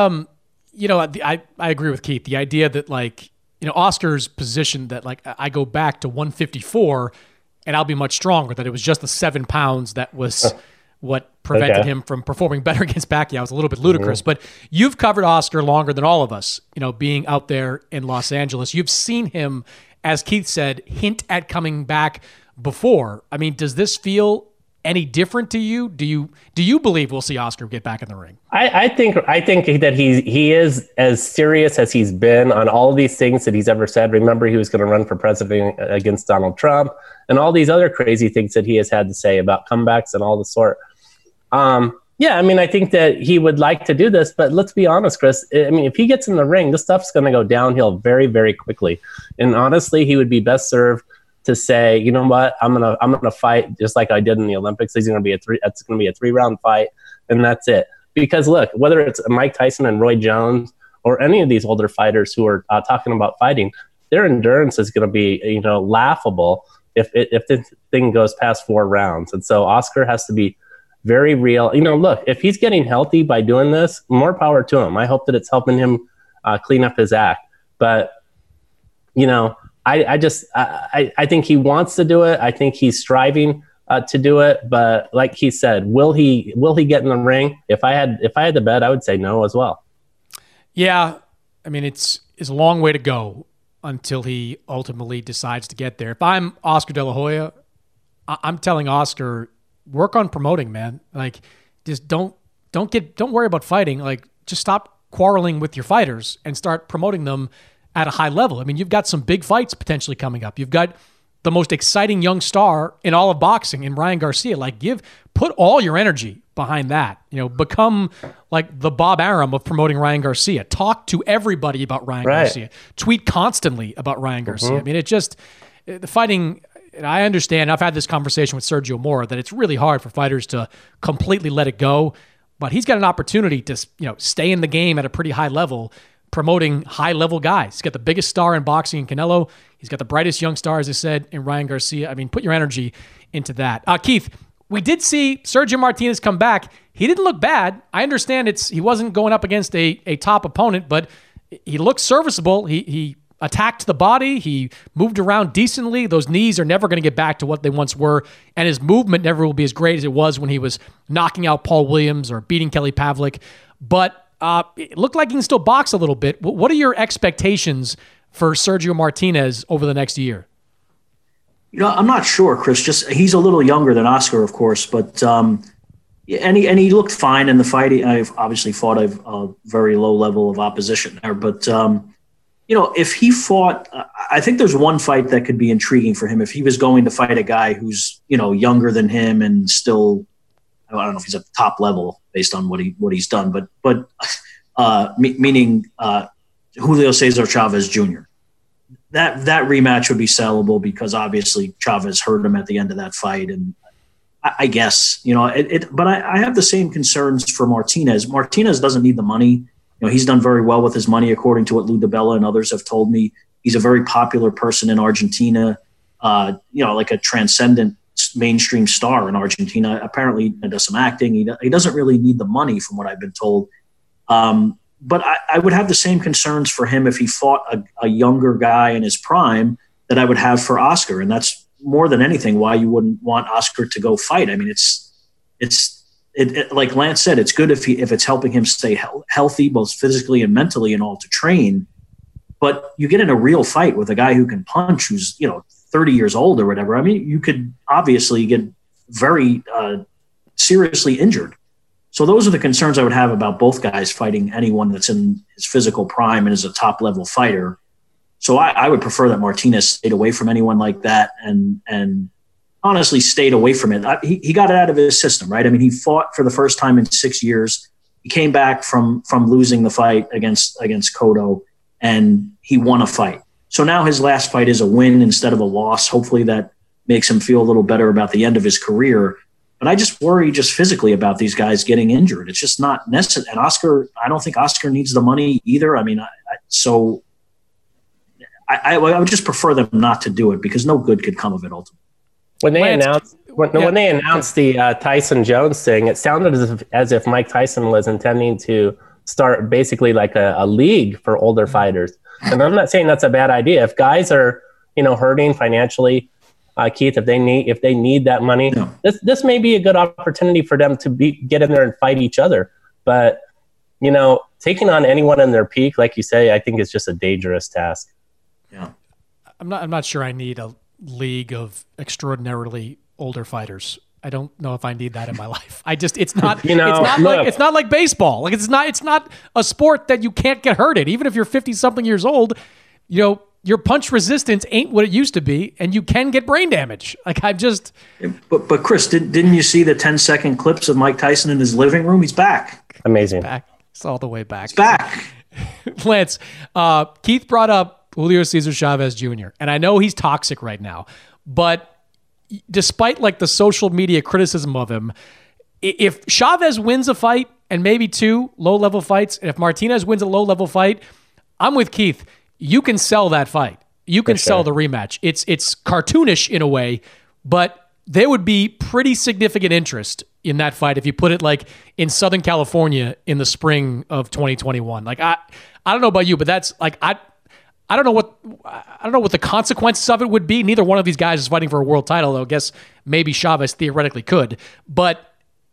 I agree with Keith. The idea that, like, you know, Oscar's position that, like, I go back to 154 and I'll be much stronger, that it was just the 7 pounds that was what prevented him from performing better against Pacquiao. Is a little bit ludicrous, but you've covered Oscar longer than all of us, you know, being out there in Los Angeles. You've seen him, as Keith said, hint at coming back before. I mean, does this feel any different to you? Do you believe we'll see Oscar get back in the ring? I think that he is as serious as he's been on all of these things that he's ever said. Remember, he was going to run for president against Donald Trump and all these other crazy things that he has had to say about comebacks and all the sort. Yeah, I mean, I think that he would like to do this, but let's be honest, Chris. I mean, if he gets in the ring, this stuff's going to go downhill very, very quickly. And honestly, he would be best served to say, you know what, I'm gonna fight just like I did in the Olympics. It's going to be a 3-round fight, and that's it. Because look, whether it's Mike Tyson and Roy Jones or any of these older fighters who are talking about fighting, their endurance is going to be, you know, laughable if the thing goes past 4 rounds. And so Oscar has to be very real. You know, look, if he's getting healthy by doing this, more power to him. I hope that it's helping him clean up his act. But, you know, I think he wants to do it. I think he's striving to do it. But like he said, will he get in the ring? If I had to bet, I would say no as well. Yeah, I mean it's a long way to go until he ultimately decides to get there. If I'm Oscar De La Hoya, I'm telling Oscar, work on promoting, man. Like, just don't worry about fighting. Like, just stop quarreling with your fighters and start promoting them at a high level. I mean, you've got some big fights potentially coming up. You've got the most exciting young star in all of boxing in Ryan Garcia. Like, put all your energy behind that. Become like the Bob Arum of promoting Ryan Garcia. Talk to everybody about Ryan Garcia. Tweet constantly about Ryan Garcia. I mean, the fighting. And I understand. I've had this conversation with Sergio Mora that it's really hard for fighters to completely let it go, but he's got an opportunity to stay in the game at a pretty high level, promoting high level guys. He's got the biggest star in boxing in Canelo. He's got the brightest young star, as I said, in Ryan Garcia. I mean, put your energy into that. Keith, we did see Sergio Martinez come back. He didn't look bad. I understand he wasn't going up against a top opponent, but he looked serviceable. He attacked the body. He moved around decently. Those knees are never going to get back to what they once were, and his movement never will be as great as it was when he was knocking out Paul Williams or beating Kelly Pavlik. But it looked like he can still box a little bit. What are your expectations for Sergio Martinez over the next year? I'm not sure, Chris. Just he's a little younger than Oscar, of course, but and he looked fine in the fight. I've obviously fought a very low level of opposition there, but if he fought, I think there's one fight that could be intriguing for him if he was going to fight a guy who's younger than him and still, I don't know if he's at the top level based on what he's done, but meaning Julio Cesar Chavez Jr. That rematch would be sellable because obviously Chavez hurt him at the end of that fight, and I guess But I have the same concerns for Martinez. Martinez doesn't need the money. He's done very well with his money, according to what Lou DiBella and others have told me. He's a very popular person in Argentina, like a transcendent mainstream star in Argentina. Apparently, he does some acting. He doesn't really need the money, from what I've been told. But I would have the same concerns for him if he fought a younger guy in his prime that I would have for Oscar. And that's more than anything why you wouldn't want Oscar to go fight. I mean, it's like Lance said, it's good if it's helping him stay healthy, both physically and mentally, and all to train. But you get in a real fight with a guy who can punch, who's 30 years old or whatever. I mean, you could obviously get very seriously injured. So those are the concerns I would have about both guys fighting anyone that's in his physical prime and is a top level fighter. So I would prefer that Martinez stayed away from anyone like that and honestly stayed away from it. He got it out of his system, right? I mean, he fought for the first time in 6 years. He came back from losing the fight against Cotto, and he won a fight. So now his last fight is a win instead of a loss. Hopefully that makes him feel a little better about the end of his career. But I just worry just physically about these guys getting injured. It's just not necessary. And Oscar, I don't think Oscar needs the money either. I mean, I would just prefer them not to do it because no good could come of it ultimately. When they announced the Tyson Jones thing, it sounded as if Mike Tyson was intending to start basically like a league for older fighters. And I'm not saying that's a bad idea. If guys are, hurting financially, Keith, if they need that money, this may be a good opportunity for them to get in there and fight each other. But taking on anyone in their peak, like you say, I think is just a dangerous task. Yeah, I'm not sure I need a league of extraordinarily older fighters. I don't know if I need that in my life. It's not like baseball. Like it's not a sport that you can't get hurt in. Even if you're 50 something years old, your punch resistance ain't what it used to be, and you can get brain damage. Like But Chris, didn't you see the 10-second clips of Mike Tyson in his living room? He's back. Amazing. It's all the way back. He's back. Lance, Keith brought up Julio Cesar Chavez Jr., and I know he's toxic right now, but despite like the social media criticism of him, if Chavez wins a fight and maybe two low-level fights, and if Martinez wins a low-level fight, I'm with Keith. You can sell that fight. You can sell the rematch. It's cartoonish in a way, but there would be pretty significant interest in that fight if you put it like in Southern California in the spring of 2021. Like I don't know about you, but that's like I don't know what the consequences of it would be. Neither one of these guys is fighting for a world title, though I guess maybe Chavez theoretically could. But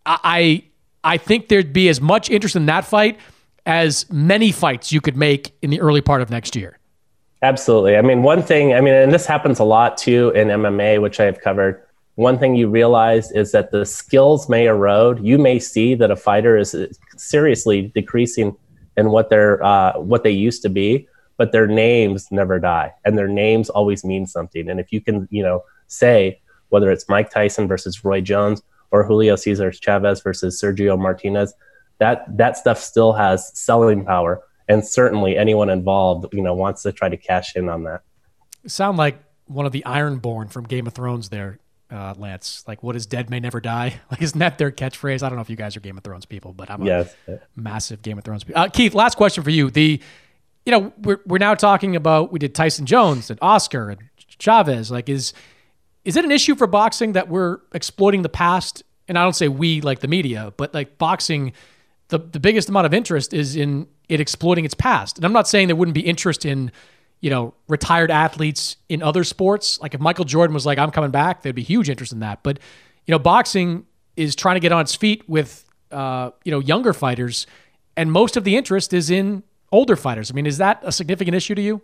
I think there'd be as much interest in that fight as many fights you could make in the early part of next year. Absolutely. I mean, one thing, and this happens a lot too in MMA, which I've covered. One thing you realize is that the skills may erode. You may see that a fighter is seriously decreasing in what they used to be, but their names never die, and their names always mean something. And if you can, say whether it's Mike Tyson versus Roy Jones or Julio Cesar Chavez versus Sergio Martinez, that stuff still has selling power, and certainly anyone involved, wants to try to cash in on that. You sound like one of the Ironborn from Game of Thrones there, Lance. Like, what is dead may never die. Like, isn't that their catchphrase? I don't know if you guys are Game of Thrones people, but I'm a massive Game of Thrones people. Keith, last question for you. We're now talking about, we did Tyson Jones and Oscar and Chavez. Like, is it an issue for boxing that we're exploiting the past? And I don't say we like the media, but like boxing, the biggest amount of interest is in it exploiting its past. And I'm not saying there wouldn't be interest in, retired athletes in other sports. Like if Michael Jordan was like, I'm coming back, there'd be huge interest in that. But, boxing is trying to get on its feet with, younger fighters. And most of the interest is in older fighters. I mean, is that a significant issue to you?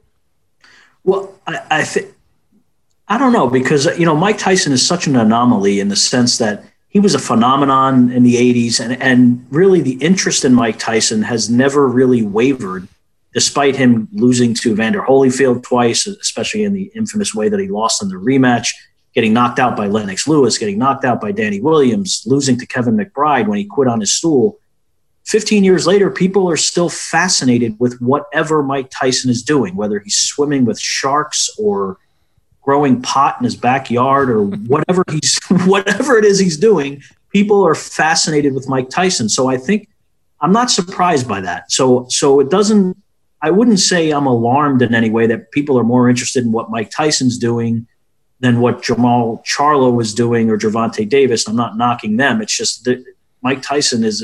Well, I think, I don't know, because, Mike Tyson is such an anomaly in the sense that he was a phenomenon in the 80s, and really the interest in Mike Tyson has never really wavered, despite him losing to Evander Holyfield twice, especially in the infamous way that he lost in the rematch, getting knocked out by Lennox Lewis, getting knocked out by Danny Williams, losing to Kevin McBride when he quit on his stool. 15 years later, people are still fascinated with whatever Mike Tyson is doing, whether he's swimming with sharks or growing pot in his backyard or whatever it is he's doing. People are fascinated with Mike Tyson. So I think I'm not surprised by that. So it doesn't, I wouldn't say I'm alarmed in any way that people are more interested in what Mike Tyson's doing than what Jamal Charlo is doing or Gervonta Davis. I'm not knocking them. It's just that Mike Tyson is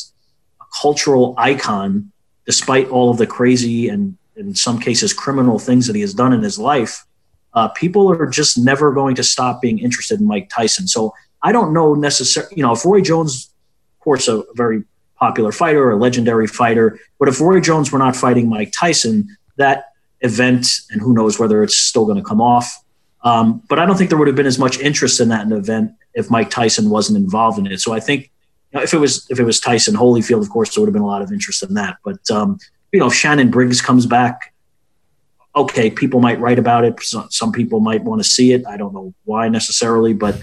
a cultural icon, despite all of the crazy and in some cases criminal things that he has done in his life. People are just never going to stop being interested in Mike Tyson. So I don't know necessarily, if Roy Jones, of course, a very popular fighter, a legendary fighter, but if Roy Jones were not fighting Mike Tyson, that event, and who knows whether it's still going to come off. But I don't think there would have been as much interest in that event if Mike Tyson wasn't involved in it. So I think if it was Tyson Holyfield, of course, there would have been a lot of interest in that. But if Shannon Briggs comes back, okay, people might write about it. Some people might want to see it. I don't know why necessarily, but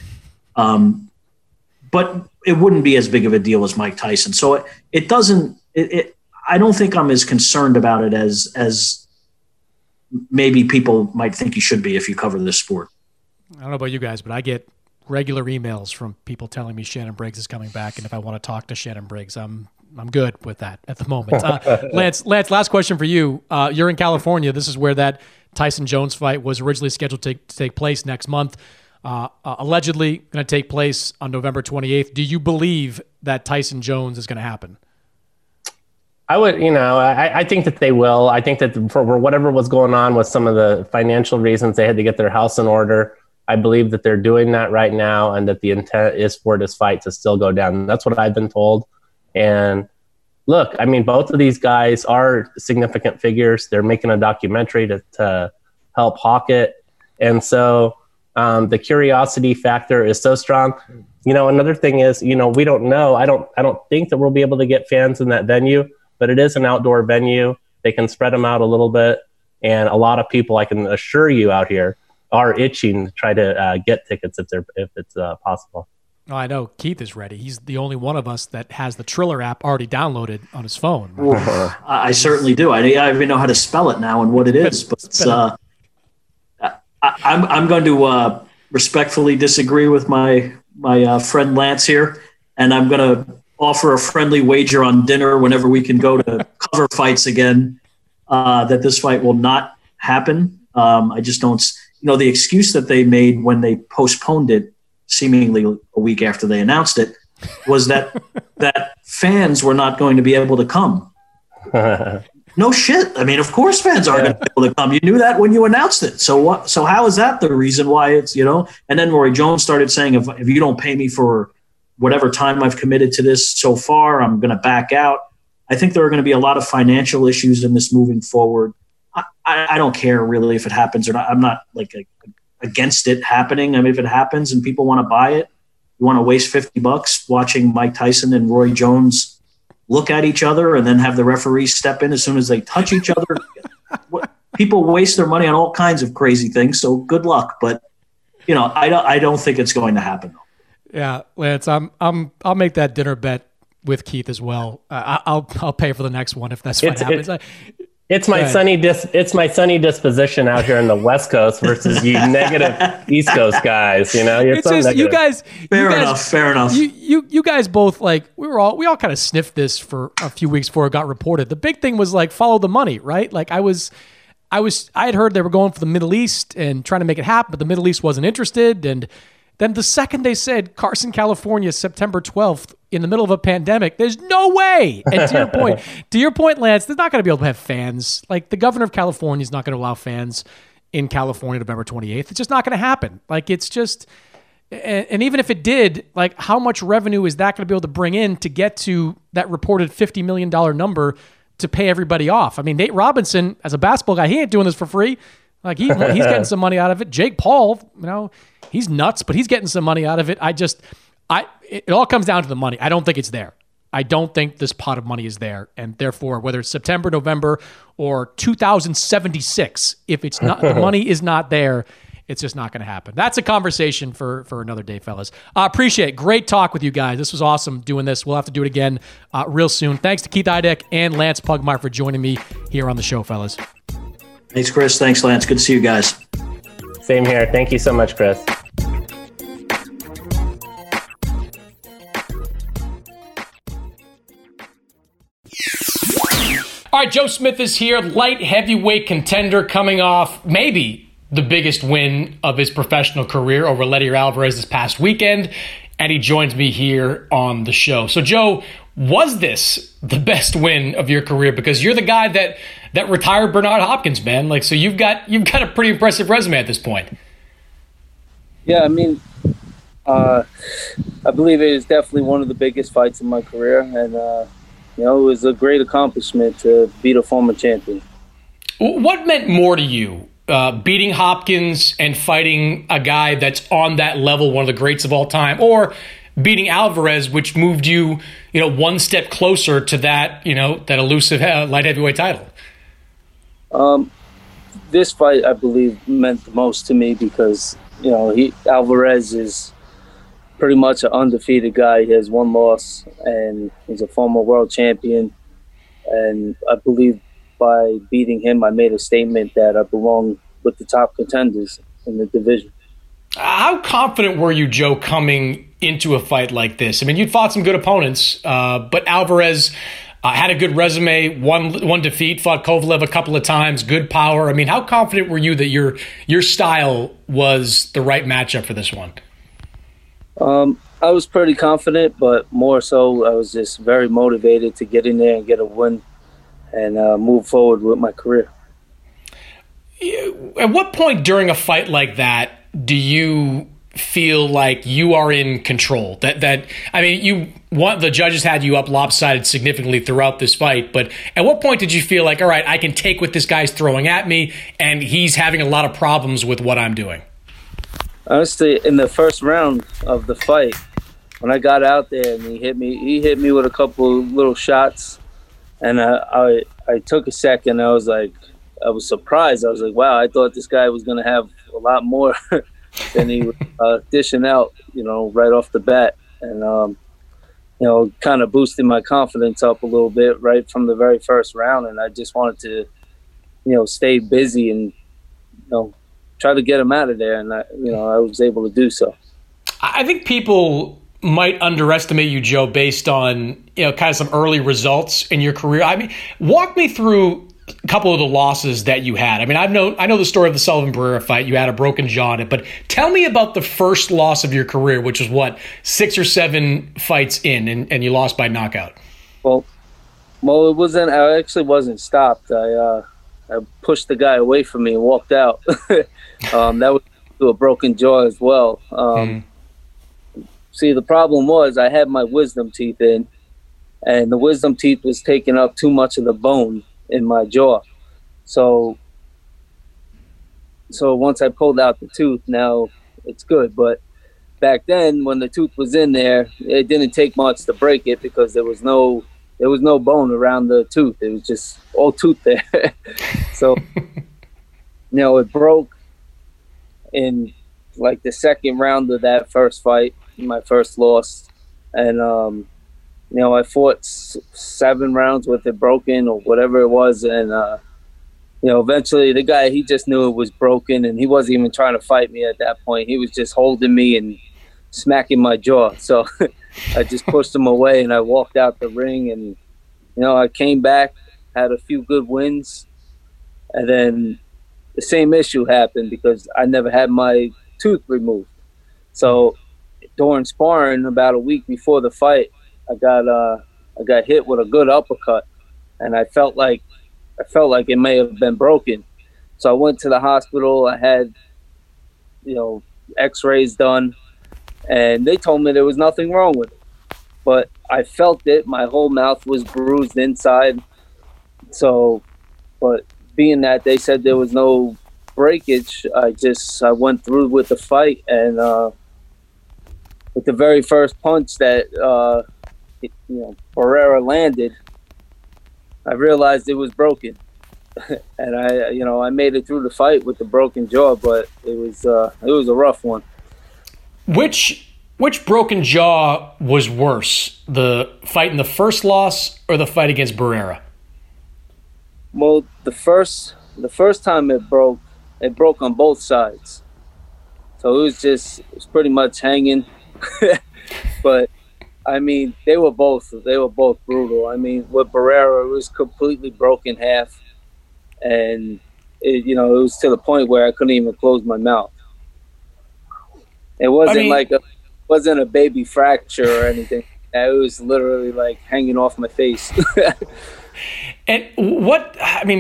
it wouldn't be as big of a deal as Mike Tyson. So it doesn't. I don't think I'm as concerned about it as maybe people might think you should be if you cover this sport. I don't know about you guys, but I get regular emails from people telling me Shannon Briggs is coming back, and if I want to talk to Shannon Briggs, I'm good with that at the moment. Lance, last question for you. You're in California. This is where that Tyson Jones fight was originally scheduled to take place next month. Allegedly going to take place on November 28th. Do you believe that Tyson Jones is going to happen? I would, I think that they will. I think that for whatever was going on with some of the financial reasons, they had to get their house in order. I believe that they're doing that right now, and that the intent is for this fight to still go down. That's what I've been told. And look, both of these guys are significant figures. They're making a documentary to help hawk it. And so the curiosity factor is so strong. Another thing is, we don't know. I don't think that we'll be able to get fans in that venue, but it is an outdoor venue. They can spread them out a little bit. And a lot of people, I can assure you out here, are itching to try to get tickets if it's possible. Oh, I know Keith is ready. He's the only one of us that has the Triller app already downloaded on his phone. I certainly do. I even know how to spell it now and what it is. But I'm going to respectfully disagree with my friend Lance here, and I'm going to offer a friendly wager on dinner whenever we can go to cover fights again that this fight will not happen. I just don't. The excuse that they made when they postponed it, seemingly a week after they announced it, was that fans were not going to be able to come. No shit. I mean, of course fans are going to be able to come. You knew that when you announced it. So what? So how is that the reason why it's, And then Roy Jones started saying, if you don't pay me for whatever time I've committed to this so far, I'm going to back out. I think there are going to be a lot of financial issues in this moving forward. I don't care really if it happens or not. I'm not against it happening. I mean, if it happens and people want to buy it, you want to waste $50 watching Mike Tyson and Roy Jones look at each other and then have the referees step in as soon as they touch each other. People waste their money on all kinds of crazy things. So good luck. But, I don't think it's going to happen. Yeah, Lance, I'll make that dinner bet with Keith as well. I'll pay for the next one if that's what happens. It's my sunny disposition out here in the West Coast versus you negative East Coast guys. It's so just negative. Fair enough. You guys both we all kind of sniffed this for a few weeks before it got reported. The big thing was follow the money, right? I had heard they were going for the Middle East and trying to make it happen, but the Middle East wasn't interested. And then the second they said Carson, California, September 12th, in the middle of a pandemic, there's no way. And to your point, Lance, they're not going to be able to have fans. The governor of California is not going to allow fans in California November 28th. It's just not going to happen. It's just, and even if it did, how much revenue is that going to be able to bring in to get to that reported $50 million number to pay everybody off? I mean, Nate Robinson, as a basketball guy, he ain't doing this for free. He's getting some money out of it. Jake Paul, he's nuts, but he's getting some money out of it. It all comes down to the money. I don't think it's there. I don't think this pot of money is there. And therefore, whether it's September, November, or 2076, if it's not, the money is not there, it's just not going to happen. That's a conversation for another day, fellas. Appreciate it. Great talk with you guys. This was awesome doing this. We'll have to do it again real soon. Thanks to Keith Idec and Lance Pugmire for joining me here on the show, fellas. Thanks, Chris. Thanks, Lance. Good to see you guys. Same here. Thank you so much, Chris. All right, Joe Smith is here, light heavyweight contender coming off maybe the biggest win of his professional career over Letty Alvarez this past weekend, and he joins me here on the show. So, Joe, was this the best win of your career? Because you're the guy that retired Bernard Hopkins, man. So you've got a pretty impressive resume at this point. Yeah, I mean, I believe it is definitely one of the biggest fights in my career, and it was a great accomplishment to beat a former champion. What meant more to you, beating Hopkins and fighting a guy that's on that level, one of the greats of all time, or beating Alvarez, which moved you, one step closer to that, that elusive light heavyweight title? This fight, I believe, meant the most to me because, Alvarez is pretty much an undefeated guy. He has one loss, and he's a former world champion. And I believe by beating him, I made a statement that I belong with the top contenders in the division. How confident were you, Joe, coming into a fight like this? I mean, you'd fought some good opponents, but Alvarez had a good resume, one defeat, fought Kovalev a couple of times, good power. I mean, how confident were you that your style was the right matchup for this one? I was pretty confident, but more so I was just very motivated to get in there and get a win and move forward with my career. At what point during a fight like that do you feel like you are in control? The judges had you up lopsided significantly throughout this fight, but at what point did you feel like, all right, I can take what this guy's throwing at me and he's having a lot of problems with what I'm doing? Honestly, in the first round of the fight, when I got out there and he hit me with a couple little shots, and I took a second. I was surprised. I was like, wow, I thought this guy was going to have a lot more than he was dishing out, right off the bat. And, kind of boosted my confidence up a little bit right from the very first round. And I just wanted to, stay busy and, try to get him out of there, and I was able to do so. I think people might underestimate you, Joe, based on kind of some early results in your career. I mean, walk me through a couple of the losses that you had. I mean, I know the story of the Sullivan Barrera fight. You had a broken jaw in it, but tell me about the first loss of your career, which was 6 or 7 fights in, and you lost by knockout. Well, Well, it wasn't. I actually wasn't stopped. I pushed the guy away from me and walked out. That was to a broken jaw as well. See, the problem was I had my wisdom teeth in, and the wisdom teeth was taking up too much of the bone in my jaw. So once I pulled out the tooth, now it's good. But back then, when the tooth was in there, it didn't take much to break it because there was no bone around the tooth. It was just all tooth there. So, it broke in like the second round of that first fight, my first loss. And, I fought 7 rounds with it broken or whatever it was. And, eventually the guy, he just knew it was broken, and he wasn't even trying to fight me at that point. He was just holding me and smacking my jaw. So I just pushed him away, and I walked out the ring, and, I came back, had a few good wins, and then the same issue happened because I never had my tooth removed. So during sparring, about a week before the fight, I got hit with a good uppercut, and I felt like it may have been broken. So I went to the hospital. I had, x-rays done, and they told me there was nothing wrong with it. But I felt it. My whole mouth was bruised inside. So, but being that they said there was no breakage, I went through with the fight, and with the very first punch that Barrera landed, I realized it was broken. And I made it through the fight with the broken jaw, but it was a rough one. Which broken jaw was worse, the fight in the first loss or the fight against Barrera? Well, the first time it broke on both sides. So it was pretty much hanging. But I mean, they were both brutal. I mean, with Barrera, it was completely broken half, and it was to the point where I couldn't even close my mouth. It wasn't a baby fracture or anything. It was literally like hanging off my face. And what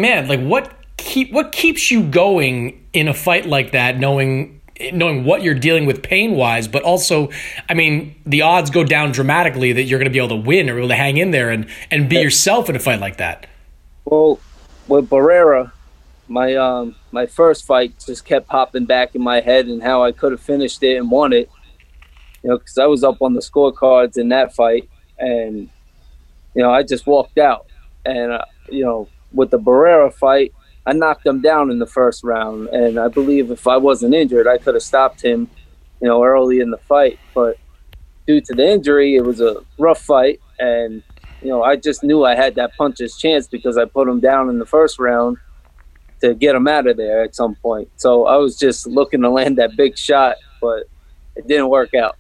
keeps you going in a fight like that, knowing what you're dealing with pain-wise, but also, I mean, the odds go down dramatically that you're going to be able to win or able to hang in there and be yourself in a fight like that? Well, with Barrera, my first fight just kept popping back in my head and how I could have finished it and won it. Because I was up on the scorecards in that fight, and I just walked out. And with the Barrera fight, I knocked him down in the first round, and I believe if I wasn't injured, I could have stopped him, early in the fight. But due to the injury, it was a rough fight, and I just knew I had that puncher's chance because I put him down in the first round to get him out of there at some point. So I was just looking to land that big shot, but it didn't work out.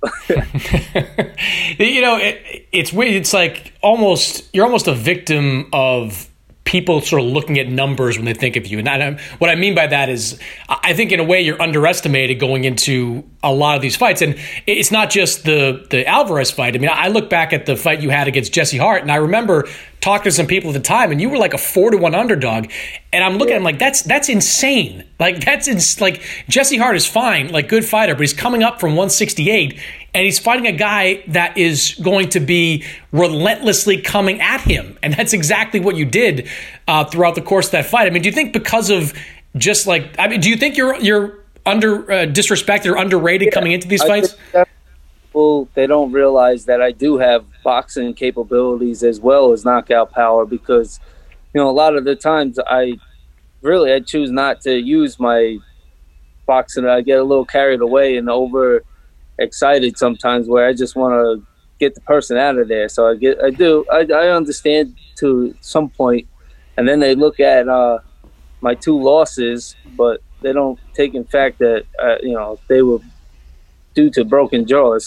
It's weird. It's like you're almost a victim of people sort of looking at numbers when they think of you. And what I mean by that is I think in a way you're underestimated going into a lot of these fights. And it's not just the Alvarez fight. I mean, I look back at the fight you had against Jesse Hart, and I remember talking to some people at the time, and you were like a 4-1 underdog. And I'm looking at him like, that's insane. Like, like Jesse Hart is fine, like good fighter, but he's coming up from 168, and he's fighting a guy that is going to be relentlessly coming at him. And that's exactly what you did throughout the course of that fight. I mean, do you think because of just like, do you think you're under disrespected or underrated coming into these fights? Well, they don't realize that I do have boxing capabilities as well as knockout power, because a lot of the times I choose not to use my boxing. I get a little carried away and over excited sometimes, where I just want to get the person out of there. So I understand to some point, and then they look at my 2 losses, but they don't take in fact that they were due to broken jaws.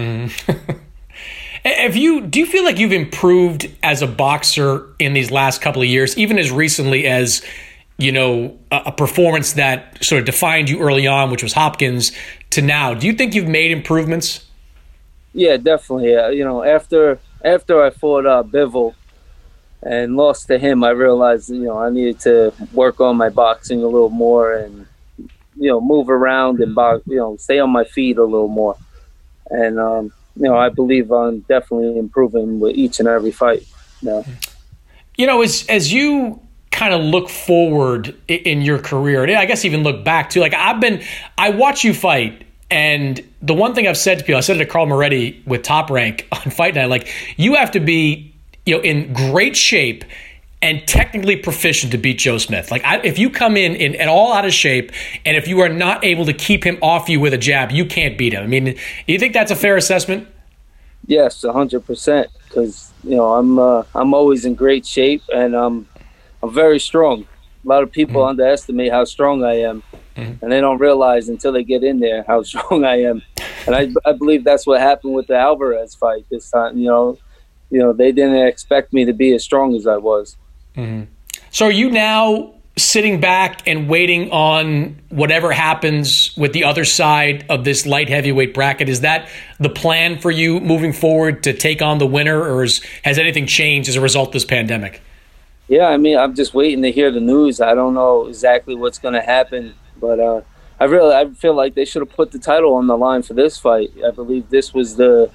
Do you feel like you've improved as a boxer in these last couple of years, even as recently as a performance that sort of defined you early on, which was Hopkins, to now? Do you think you've made improvements? Yeah, definitely. After I fought Bivol, and lost to him, I realized, I needed to work on my boxing a little more and, move around and box, stay on my feet a little more. And, I believe I'm definitely improving with each and every fight. As you kind of look forward in your career, and I guess even look back too, like I watch you fight, and the one thing I've said to people, I said it to Carl Moretti with Top Rank on Fight Night, like, you have to be, in great shape and technically proficient to beat Joe Smith. Like, if you come in at all out of shape, and if you are not able to keep him off you with a jab, you can't beat him. I mean, you think that's a fair assessment? Yes, 100%. Because I'm always in great shape, and I'm very strong. A lot of people underestimate how strong I am, and they don't realize until they get in there how strong I am. And I believe that's what happened with the Alvarez fight this time. They didn't expect me to be as strong as I was. So are you now sitting back and waiting on whatever happens with the other side of this light heavyweight bracket? Is that the plan for you moving forward, to take on the winner, or has anything changed as a result of this pandemic? Yeah, I mean, I'm just waiting to hear the news. I don't know exactly what's going to happen, but I feel like they should have put the title on the line for this fight. I believe this was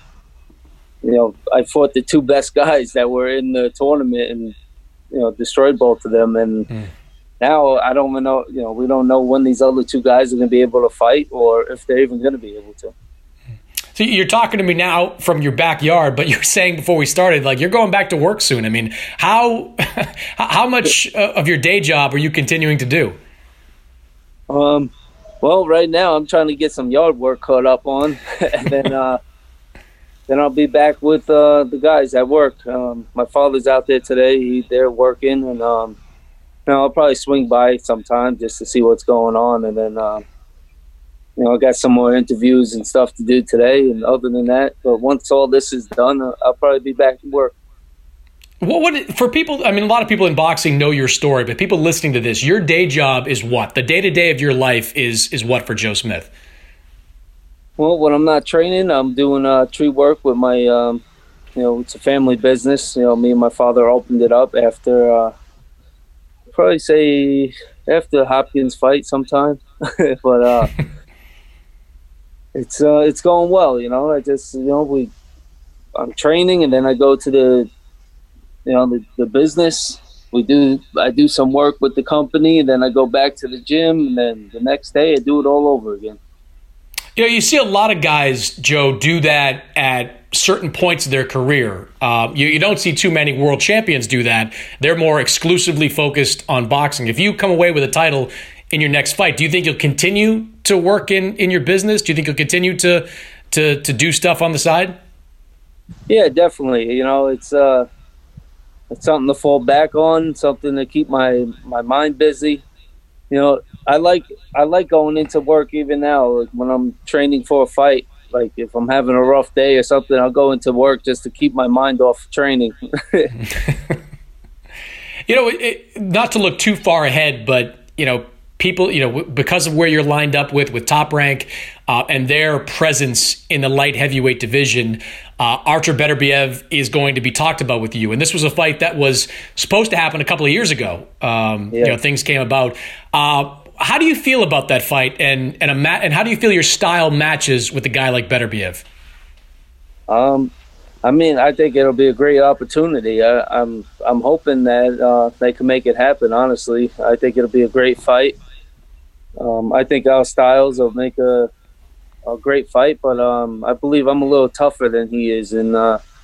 I fought the two best guys that were in the tournament and, destroyed both of them. And now I don't even know, we don't know when these other two guys are going to be able to fight, or if they're even going to be able to. So you're talking to me now from your backyard, but you're saying before we started, like, you're going back to work soon. I mean, how much of your day job are you continuing to do? Well, right now I'm trying to get some yard work caught up on, and then I'll be back with the guys at work. My father's out there today; they're working, and I'll probably swing by sometime just to see what's going on, and then. I got some more interviews and stuff to do today, and other than that, but once all this is done, I'll probably be back to work. For people, I mean, a lot of people in boxing know your story, but people listening to this, your day job is what? The day-to-day of your life is what for Joe Smith? Well, when I'm not training, I'm doing tree work with my, it's a family business. Me and my father opened it up after, probably say after Hopkins fight sometime, but it's going well. I just, I'm training, and then I go to the business. I do some work with the company, and then I go back to the gym, and then the next day I do it all over again. You see a lot of guys, Joe, do that at certain points of their career. You don't see too many world champions do that. They're more exclusively focused on boxing. If you come away with a title in your next fight, do you think you'll continue to work in your business? Do you think you'll continue to do stuff on the side? Yeah, definitely. It's something to fall back on, something to keep my mind busy. I like going into work even now. Like when I'm training for a fight, like if I'm having a rough day or something, I'll go into work just to keep my mind off training. Not to look too far ahead, but people, because of where you're lined up with Top Rank and their presence in the light heavyweight division, Artur Beterbiev is going to be talked about with you. And this was a fight that was supposed to happen a couple of years ago. Things came about. How do you feel about that fight, and how do you feel your style matches with a guy like Beterbiev? I mean, I think it'll be a great opportunity. I'm hoping that they can make it happen. Honestly, I think it'll be a great fight. I think our styles will make a great fight, but I believe I'm a little tougher than he is, and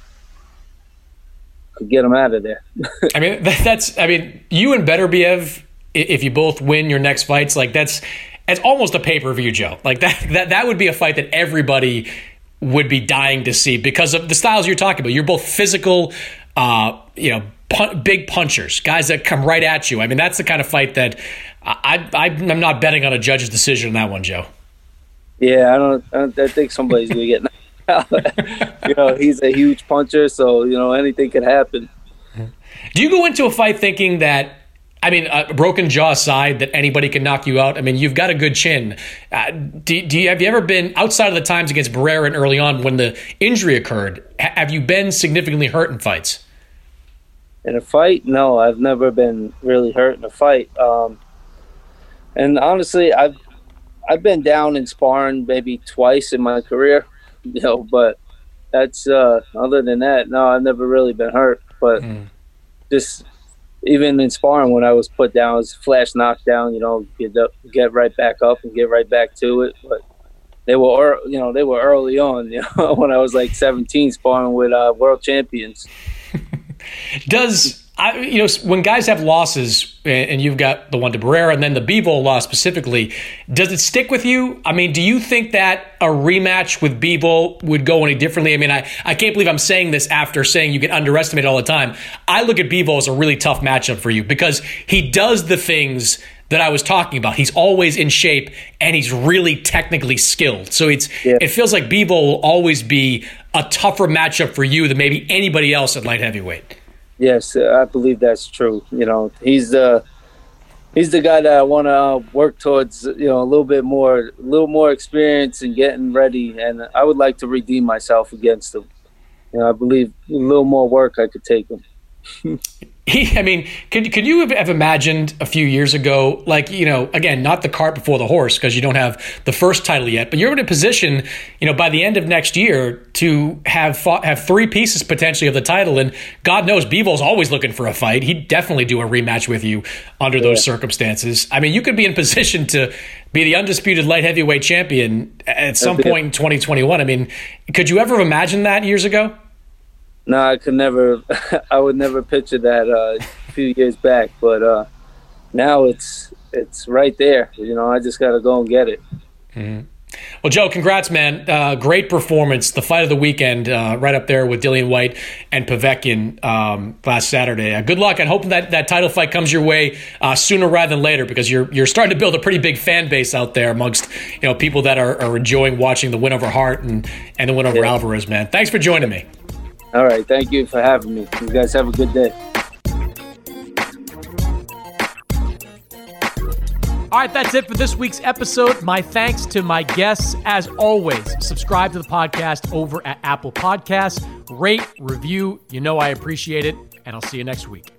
could get him out of there. I mean, you and Beterbiev, if you both win your next fights, like that's almost a pay-per-view, Joe. Like that would be a fight that everybody would be dying to see because of the styles you're talking about. You're both physical, big punchers, guys that come right at you. I mean, that's the kind of fight that I'm not betting on a judge's decision on that one, Joe. Yeah, I think somebody's gonna get knocked out. He's a huge puncher, so anything could happen. Do you go into a fight thinking that, a broken jaw aside, that anybody can knock you out? I mean, you've got a good chin. Have you ever been, outside of the times against Barrera and early on when the injury occurred, have you been significantly hurt in fights? In a fight, no, I've never been really hurt in a fight. And honestly, I've been down in sparring maybe twice in my career, but that's other than that, no, I've never really been hurt. But just even in sparring, when I was put down, it was flash knockdown. Get right back up and get right back to it. But they were early on. When I was like 17, sparring with world champions. When guys have losses, and you've got the one to Barrera and then the Bivol loss specifically, does it stick with you? I mean, do you think that a rematch with Bivol would go any differently? I mean, I can't believe I'm saying this after saying you get underestimated all the time. I look at Bivol as a really tough matchup for you because he does the things that I was talking about. He's always in shape and he's really technically skilled. So it feels like Bivol will always be a tougher matchup for you than maybe anybody else at light heavyweight. Yes, I believe that's true. He's the guy that I want to work towards. A little more experience and getting ready, and I would like to redeem myself against him. I believe a little more work I could take him. Could you have imagined a few years ago, again, not the cart before the horse because you don't have the first title yet, but you're in a position, by the end of next year to have three pieces potentially of the title, and God knows Bivol's always looking for a fight. He'd definitely do a rematch with you under those circumstances. I mean, you could be in position to be the undisputed light heavyweight champion at some point in 2021. I mean, could you ever have imagined that years ago? No, I could never. I would never picture that a few years back. But now it's right there. I just got to go and get it. Mm-hmm. Well, Joe, congrats, man. Great performance. The fight of the weekend, right up there with Dillian Whyte and Povetkin last Saturday. Good luck, and hoping that title fight comes your way sooner rather than later, because you're starting to build a pretty big fan base out there amongst people that are enjoying watching the win over Hart and the win over Alvarez, man. Thanks for joining me. All right. Thank you for having me. You guys have a good day. All right, that's it for this week's episode. My thanks to my guests. As always, subscribe to the podcast over at Apple Podcasts. Rate, review. I appreciate it, and I'll see you next week.